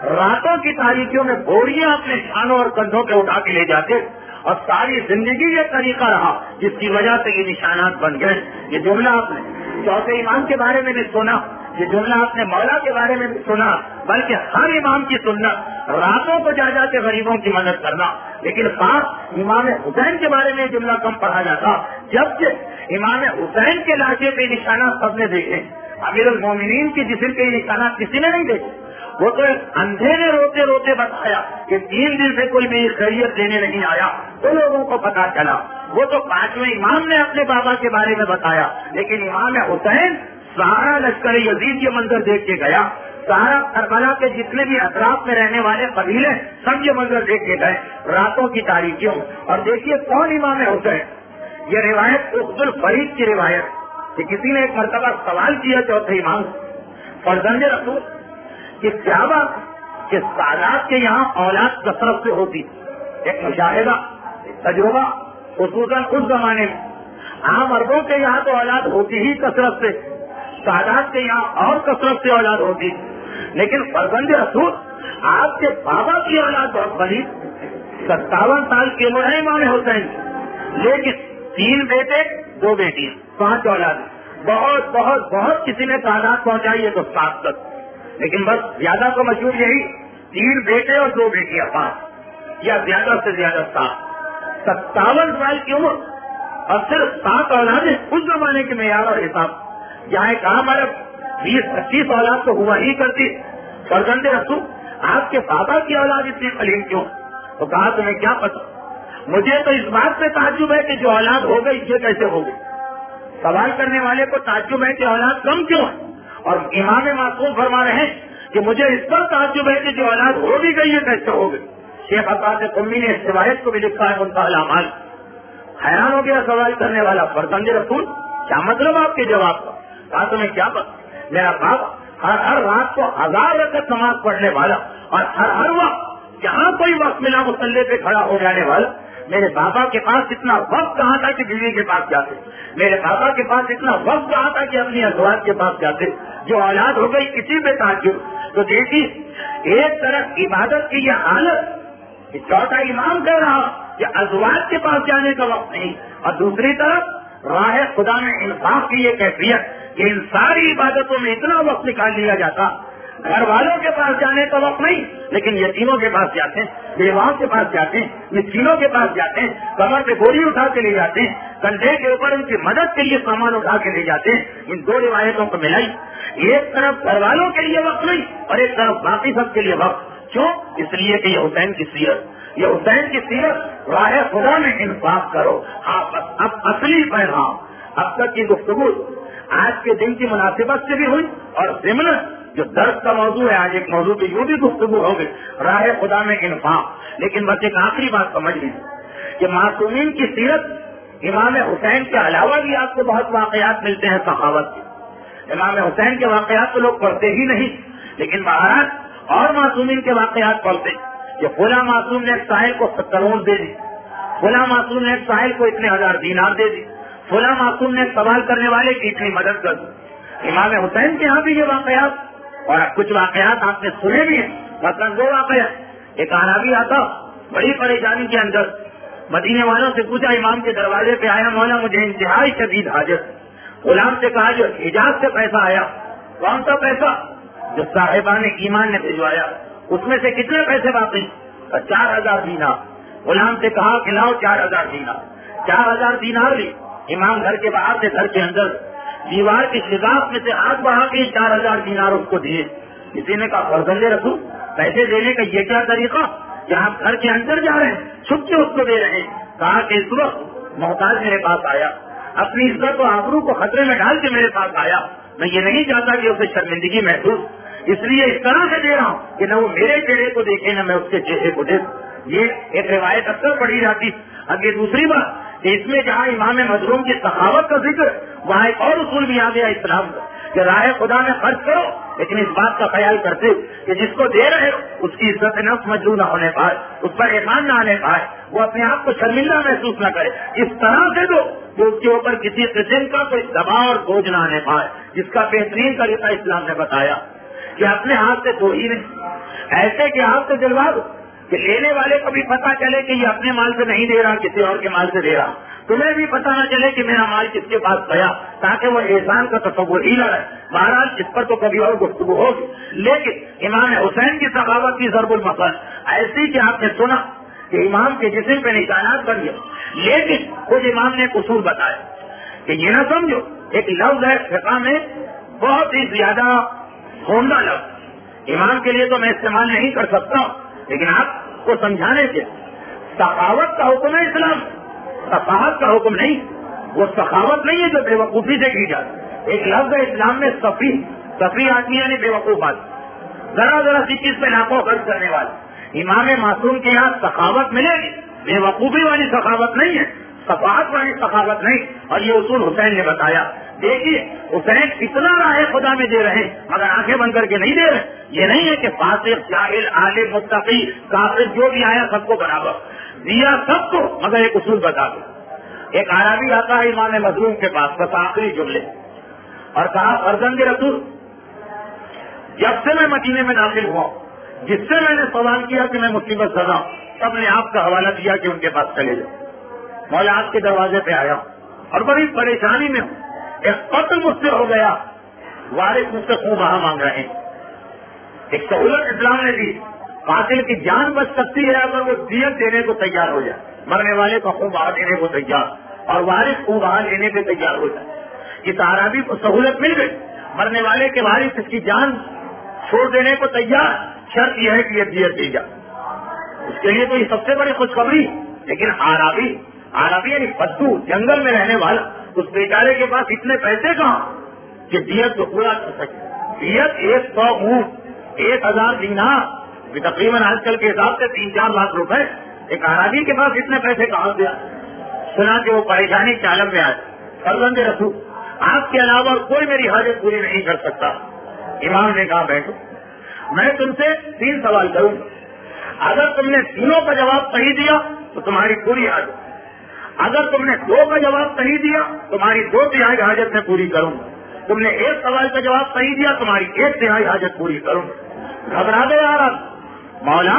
راتوں کی تاریکیوں میں بوریاں اپنے چھانوں اور کندھوں پہ اٹھا کے لے جاتے اور ساری زندگی یہ طریقہ رہا جس کی وجہ سے یہ نشانات بن گئے. یہ جملہ آپ نے چوتھے امام کے بارے میں بھی سنا, یہ جملہ آپ نے مولا کے بارے میں بھی سنا, بلکہ ہر امام کی سنت راتوں کو جا جا کے غریبوں کی مدد کرنا. لیکن خاص امام حسین کے بارے میں جملہ کم پڑھا جاتا, جبکہ امام حسین کے لاشے پہ نشانات سب نے دیکھے, امیر المومنین کی جسم کے نشانات کسی نے نہیں دیکھے. وہ تو اندھے نے روتے روتے بتایا کہ 3 دن سے کوئی میری خیریت دینے نہیں آیا, تو لوگوں کو پتا چلا. وہ تو 5ویں امام نے اپنے بابا کے بارے میں بتایا, لیکن امام حسین سارا لشکر یزید یہ منظر دیکھ کے گیا, سارا کربلا کے جتنے بھی اطراف میں رہنے والے قبیلے سب یہ منظر دیکھ کے گئے راتوں کی تاریکیوں. اور دیکھیے کون امام حسین, یہ روایت عبد الفریق کی روایت کہ کسی نے ایک مرتبہ سوال کیا چوتھے امام فرزند رسول کہ کیا بات کہ سادات کے یہاں اولاد کثرت سے ہوتی. ایک مشاہدہ, ایک تجربہ, خصوصاً اس زمانے میں عام عربوں کے یہاں تو اولاد ہوتی ہی کثرت سے, سادات کے یہاں اور کثرت سے اولاد ہوتی. لیکن فرزند رسول آپ کے بابا کی اولاد بہت بڑی, 57 سال کی عمر ہے امام حسین, لیکن 3 بیٹے 2 بیٹیاں, 5 اولاد. بہت بہت بہت کسی نے تعداد پہنچائی ہے تو 7 تک, لیکن بس زیادہ تو مشہور یہی 3 بیٹے اور 2 بیٹیاں, 5 یا زیادہ سے زیادہ 7. 57 سال کی عمر اور صرف 7 اولادیں اس زمانے کے معیار اور حساب. جہاں کہاں مرد 20-25 اولاد تو ہوا ہی کرتی. فرزند رسول آپ کے بابا کی اولاد اتنی قلیل کیوں؟ تو کہا تمہیں کیا پتا, مجھے تو اس بات سے تعجب ہے کہ جو اولاد ہو گئی یہ کیسے ہو گئی. سوال کرنے والے کو تعجب ہے کہ اولاد کم کیوں ہے, اور امام معصوم فرما رہے ہیں کہ مجھے اس پر تعجب ہے کہ جو اولاد ہو بھی گئی ہے کیسے ہو گئی. شیخ عباس قمی نے اس روایت کو بھی لکھا ہے ان کا علامات. حیران ہو گیا سوال کرنے والا, فرزند رسول کیا مطلب آپ کے جواب کا؟ کہا تمہیں کیا پتا, میرا باپ ہر رات کو 1000 رکعت نماز پڑھنے والا اور ہر وقت جہاں کوئی وقت ملا مصلی پہ کھڑا ہو جانے والا. میرے بابا کے پاس اتنا وقت کہاں تھا کہ بیوی کے پاس جاتے, میرے بابا کے پاس اتنا وقت کہاں تھا کہ اپنی ازواج کے پاس جاتے. جو اولاد ہو گئی کسی پہ تعجب. تو دیکھیے ایک طرف عبادت کی یہ حالت, چوتھا امام کہہ رہا کہ ازواج کے پاس جانے کا وقت نہیں, اور دوسری طرف راہ خدا میں انفاق کی یہ کیفیت کہ ان ساری عبادتوں میں اتنا وقت نکال لیا جاتا. گھر والوں کے پاس جانے کا وقت نہیں, لیکن یتیموں کے پاس جاتے ہیں, بیواؤں کے پاس جاتے ہیں, مسکینوں کے پاس جاتے ہیں, کمر پہ بوری اٹھا کے لے جاتے ہیں, کندھے کے اوپر ان کی مدد کے لیے سامان اٹھا کے لے جاتے ہیں. ان 2 روایتوں کو ملائی, ایک طرف گھر والوں کے لیے وقت نہیں اور ایک طرف باقی سب کے لیے وقت. کیوں؟ اس لیے کہ یہ حسین کی سیرت, یہ حسین کی سیرت راہ خدا میں انفاق کرو. ہاں بس اب اصلی پیغام. اب تک کی گفتگو آج کے دن کی مناسبت سے بھی ہوئی, اور ضمن جو درس کا موضوع ہے آج ایک موضوع پہ یوں بھی گفتگو ہوگی, راہ خدا میں انفاق. لیکن بس ایک آخری بات سمجھ لیجیے کہ معصومین کی سیرت امام حسین کے علاوہ بھی آپ کو بہت واقعات ملتے ہیں سخاوت کے. امام حسین کے واقعات تو لوگ پڑھتے ہی نہیں, لیکن بہرحال اور معصومین کے واقعات پڑھتے کہ فلاں معصوم نے ایک ساحل کو 70 دے دی, فلاں معصوم نے ایک ساحل کو اتنے 1000 دینار دے دی, فلاں معصوم نے سوال کرنے والے کی اتنی مدد کر دی. امام حسین کے یہاں بھی یہ واقعات, اور کچھ واقعات آپ نے سنے بھی ہیں. مثلا 2 واقعات, ایک عربی آتا بڑی پریشانی کے اندر, مدینے والوں سے پوچھا, امام کے دروازے پہ آیا, مولا مجھے انتہائی شدید حاجت. غلام سے کہا جو حجاز سے پیسہ آیا, کون سا پیسہ؟ جو صاحبان ایمان نے بھجوایا, اس میں سے کتنے پیسے باقی؟ 4000 دینار. غلام سے کہا کہ لاؤ 4000 دینار. 4000 دینار لی. امام گھر کے باہر سے گھر کے اندر دیوار کی شگاف میں سے ہاتھ بڑھا کے 4000 دینار اس کو دیے. کسی نے کہا فرزند رسول پیسے دینے کا یہ کیا طریقہ کہ آپ گھر کے اندر جا رہے ہیں, چھپ کے اس کو دے رہے ہیں. کہا کہ اس وقت محتاج میرے پاس آیا, اپنی عزت و آبرو کو خطرے میں ڈال کے میرے پاس آیا, میں یہ نہیں چاہتا کہ اسے شرمندگی محسوس, اس لیے اس طرح سے دے رہا ہوں کہ نہ وہ میرے چہرے کو دیکھے نہ میں اس کے چہرے کو دیکھ. یہ ایک روایت اکثر پڑھی جاتی. اگے دوسری بات کہ اس میں جہاں امام مظلوم کی سخاوت کا ذکر, وہاں ایک اور اصول بھی آ گیا اسلام کا کہ راہ خدا میں خرچ کرو, لیکن اس بات کا خیال کرتے کہ جس کو دے رہے ہو اس کی عزت نفس مجروح نہ ہونے پائے, اس پر احسان نہ آنے پائے, وہ اپنے آپ کو شرمندہ محسوس نہ کرے. اس طرح سے دو کہ اس کے اوپر کسی قسم کا کوئی دباؤ اور بوجھ نہ آنے پائے, جس کا بہترین طریقہ اسلام نے بتایا کہ اپنے ہاتھ سے دو ہی نہیں, ایسے کہ آپ کو دلوا دو کہ لینے والے کو بھی پتا چلے کہ یہ اپنے مال سے نہیں دے رہا، کسی اور کے مال سے دے رہا، تمہیں بھی پتا نہ چلے کہ میرا مال کس کے پاس گیا، تاکہ وہ احسان کا تصور ہی نہ رہے۔ بہرحال اس پر تو کبھی اور گفتگو ہوگی، لیکن امام حسین کی سخاوت کی ضرب المثل ایسی کہ آپ نے سنا کہ امام کے جسم پہ نشانات بن گئے، لیکن خود امام نے قصور بتایا کہ یہ نہ سمجھو ایک لفظ ہے فقہ میں بہت ہی زیادہ عمدہ لفظ، امام کے لیے تو میں استعمال نہیں کر سکتا، لیکن آپ کو سمجھانے کے سخاوت کا حکم ہے اسلام، سخاوت کا حکم نہیں، وہ سخاوت نہیں ہے جو بے وقوفی سے کی جاتی۔ ایک لفظ ہے اسلام میں صفی آدمی یعنی بے وقوف آدمی، ذرا سی چیز پہ لاکھوں خرچ کرنے والے۔ امام معصوم کے یہاں سخاوت ملے گی، بے وقوفی والی سخاوت نہیں ہے، صفحات والی سخاوت نہیں، اور یہ اصول حسین نے بتایا۔ دیکھیے حسین اتنا راہ خدا میں دے رہے ہیں مگر آنکھیں بند کر کے نہیں دے رہے، یہ نہیں ہے کہ فاسق جاہل عالم متقی کافر جو بھی آیا سب کو برابر دیا، سب کو، مگر ایک اصول بتا دو۔ ایک عربی آتا ہے امام مظلوم کے پاس، بس آخری جملے، اور کہا فرزند رسول جب سے میں مدینے میں داخل ہوا جس سے میں نے سوال کیا کہ میں مصیبت زدہ ہوں، سب نے آپ کا حوالہ دیا کہ ان کے پاس چلے جاؤ۔ مولا آپ کے دروازے پہ آیا اور بڑی پریشانی میں ہوں، ایک قتل مجھ سے ہو گیا، وارث مجھ سے خوب بہا مانگ رہے ہیں۔ ایک سہولت اسلام نے دی، قاتل کی جان بچ سکتی ہے اگر وہ دیت دینے کو تیار ہو جائے، مرنے والے کو خوب بہا دینے کو تیار، اور وارث خوب بہا لینے کو تیار ہو جائے۔ اس عربی کو سہولت مل گئی، مرنے والے کے وارث اس کی جان چھوڑ دینے کو تیار، شرط یہ ہے کہ یہ دیت دی جائے۔ اس کے لیے تو یہ سب سے بڑی خوشخبری، لیکن عربی یعنی بدو جنگل میں رہنے والا، اس بیچارے کے پاس اتنے پیسے کہاں کہ دیت کو پورا کر سکے۔ دیت 100 اونٹ 1000 دینار، تقریباً آج کل کے حساب سے 3-4 لاکھ روپے، ایک عربی کے پاس اتنے پیسے کہاں سے آئے؟ سنا کہ وہ پریشانی کے عالم میں آئے، فرزند رسول آپ کے علاوہ کوئی میری حاجت پوری نہیں کر سکتا۔ امام نے کہا بیٹھو، میں تم سے 3 سوال کروں گا، اگر تم نے تینوں کا جواب صحیح دیا تو تمہاری پوری حاجت، اگر تم نے 2 کا جواب صحیح دیا تمہاری 2/3 حاجت میں پوری کروں گا، تم نے 1 سوال کا جواب صحیح دیا تمہاری 1/3 حاجت پوری کروں گا۔ گھبرا گئے یار آپ، مولا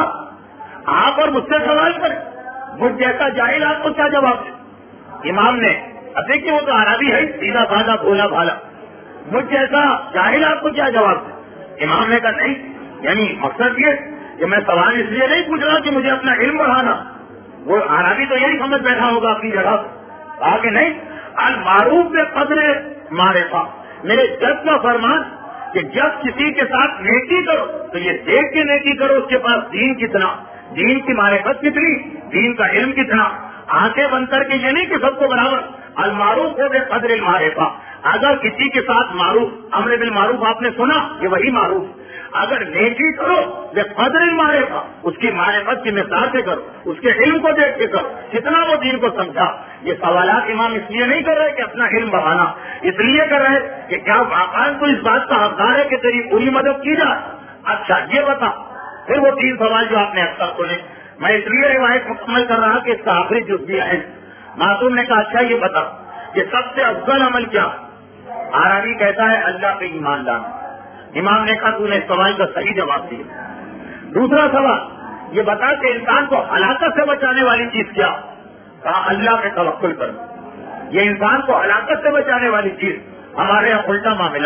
آپ اور مجھ سے سوال کریں، مجھ جیسا جاہل آپ کو کیا جواب دے؟ امام نے، اب دیکھیے وہ تو عربی ہے سیدھا سادہ بھولا بھالا، مجھ جیسا جاہل آپ کو کیا جواب دے؟ امام نے کہا نہیں، یعنی مقصد یہ کہ میں سوال اس لیے نہیں پوچھ رہا کہ مجھے اپنا علم بڑھانا، وہ عربی تو یہی سمجھ بیٹھا ہوگا اپنی جگہ، کہا کہ نہیں، المعروف میں قدر معرفہ، میرے جج کا فرمان کہ جب کسی کے ساتھ نیکی کرو تو یہ دیکھ کے نیکی کرو اس کے پاس دین کتنا، دین کی معرفت کتنی، دین کا علم کتنا، آنکھیں بند کر کے یہ نہیں کہ سب کو برابر، المعروف ہو بے قدر المعرفہ، اگر کسی کے ساتھ معروف، امر بالمعروف آپ نے سنا، یہ وہی معروف، اگر نیکی کرو بے قدر المعرفہ، اس کی معرفت کی مثال سے کرو، اس کے علم کو دیکھ کے کرو، کتنا وہ دین کو سمجھا۔ یہ سوالات امام اس لیے نہیں کر رہے کہ اپنا علم بڑھانا، اس لیے کر رہے کہ کیا واقعا تو اس بات کا حقدار ہے کہ تیری پوری مدد کی جائے؟ اچھا یہ بتا، پھر وہ 3 سوال جو آپ نے اکثر سنے، میں اس لیے روایت مکمل کر رہا کہ اس کا آخری جزویہ ہے۔ معصوم نے کہا اچھا یہ بتا کہ سب سے افضل عمل کیا؟ عربی کہتا ہے اللہ پہ ایمان لانا۔ امام نے کہا تو نے اس سوال کا صحیح جواب دیا۔ دوسرا سوال یہ بتا کہ انسان کو ہلاکت سے بچانے والی چیز کیا؟ کہا اللہ پہ توکل کرنا۔ یہ انسان کو ہلاکت سے بچانے والی چیز، ہمارے یہاں الٹا معاملہ،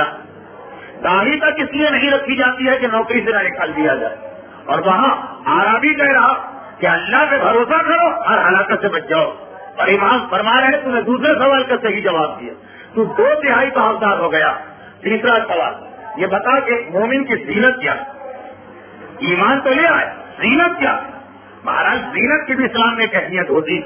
داڑھی تک اس لیے نہیں رکھی جاتی ہے کہ نوکری سے نہ نکال دیا جائے، اور وہاں عربی کہہ رہا کہ اللہ پہ بھروسہ کرو اور ہلاکت سے بچ جاؤ، اور امام فرما رہے تم نے دوسرے سوال کا صحیح جواب دیا، تو 2/3 کا حقدار ہو گیا۔ تیسرا سوال یہ بتا کہ مومن کی زینت کیا؟ ایمان تو لے آئے، زینت کیا؟ مہاراج زینت کی بھی اسلام میں ایک اہمیت ہوتی،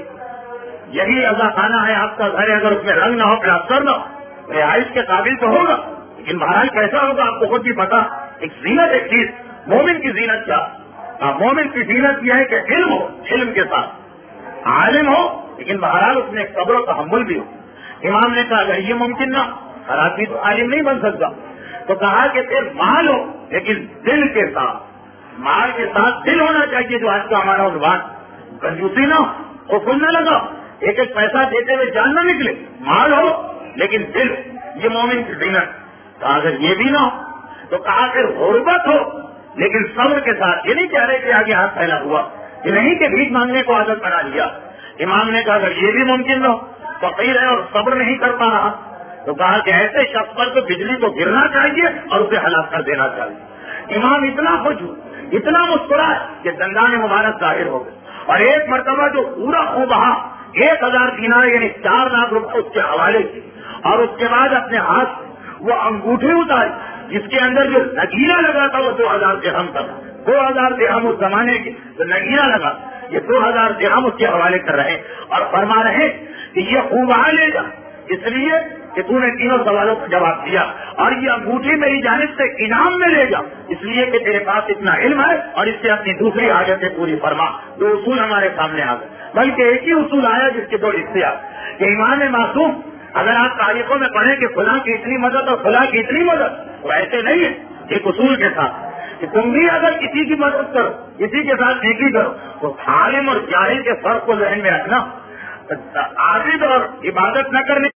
یہی رضا خانہ ہے آپ کا گھر ہے، اگر اس میں رنگ نہ ہو پلاسٹر نہ ہو، رہائش کے قابل تو ہوگا، لیکن مہاراج کیسا ہوگا آپ کو خود بھی پتا۔ ایک زینت ایک چیز، مومن کی زینت کیا؟ مومن کی زینت یہ ہے کہ علم ہو، علم کے ساتھ عالم ہو، لیکن بہرحال اس میں ایک صبر و تحمل بھی ہو۔ امام نے کہا اگر یہ ممکن نہ، ہر آدمی تو عالم نہیں بن سکتا، تو کہا کہ پھر مال ہو لیکن دل کے ساتھ، مال کے ساتھ دل ہونا چاہیے، جو آج کا ہمارا عنوان، کنجوسی نہ ہو، خود نہ لگا، ایک ایک پیسہ دیتے ہوئے جان نہ نکلے، مال ہو لیکن دل، یہ مومن کی زینت۔ کہا اگر یہ بھی نہ ہو تو کہا پھر غربت ہو لیکن صبر کے ساتھ. یہ نہیں کہہ رہے کہ آگے ہاتھ پھیلا ہوا، یہ نہیں کہ بھیک مانگنے کو عادت بنا لیا. امام نے کہا اگر یہ بھی ممکن ہو، فقیر ہے اور صبر نہیں کر پا رہا، تو کہا کہ ایسے شخص پر تو بجلی کو گرنا چاہیے اور اسے ہلاک کر دینا چاہیے. امام اتنا خوش ہو، اتنا مسکرائے کہ دندان مبارک ظاہر ہو گئے. اور ایک مرتبہ جو پورا خون بہا 1000 دینار یعنی 4 لاکھ روپے اس کے حوالے کی، اور اس کے بعد اپنے ہاتھ وہ انگوٹھی اتاری جس کے اندر جو نگیرہ لگا تھا وہ 2000 درہم تھا. 2000 درہم اس زمانے کے جو نگیرہ لگا، یہ 2000 درہم اس کے حوالے کر رہے اور فرما رہے کہ یہ خون بہا لے جا، اس لیے کہ تو نے تینوں سوالوں کا جواب دیا، اور یہ انگوٹھی میری جانب سے انعام میں لے جا، اس لیے کہ تیرے پاس اتنا علم ہے، اور اس سے اپنی دوسری حاجتیں پوری فرما. دو اصول ہمارے سامنے آ گئے، بلکہ ایک ہی اصول آیا جس کے 2 حصے آ کہ امام معصوم. اگر آپ تاریخوں میں پڑھیں کہ فلاں کی اتنی مدد اور فلاں کی اتنی مدد، تو ایسے نہیں ہے. ایک اصول کے ساتھ کہ تم بھی اگر کسی کی مدد کرو، کسی کے ساتھ نیکی کرو، تو عالم اور جاہل کے فرق کو ذہن میں رکھنا. عابد اور عبادت نہ کرنے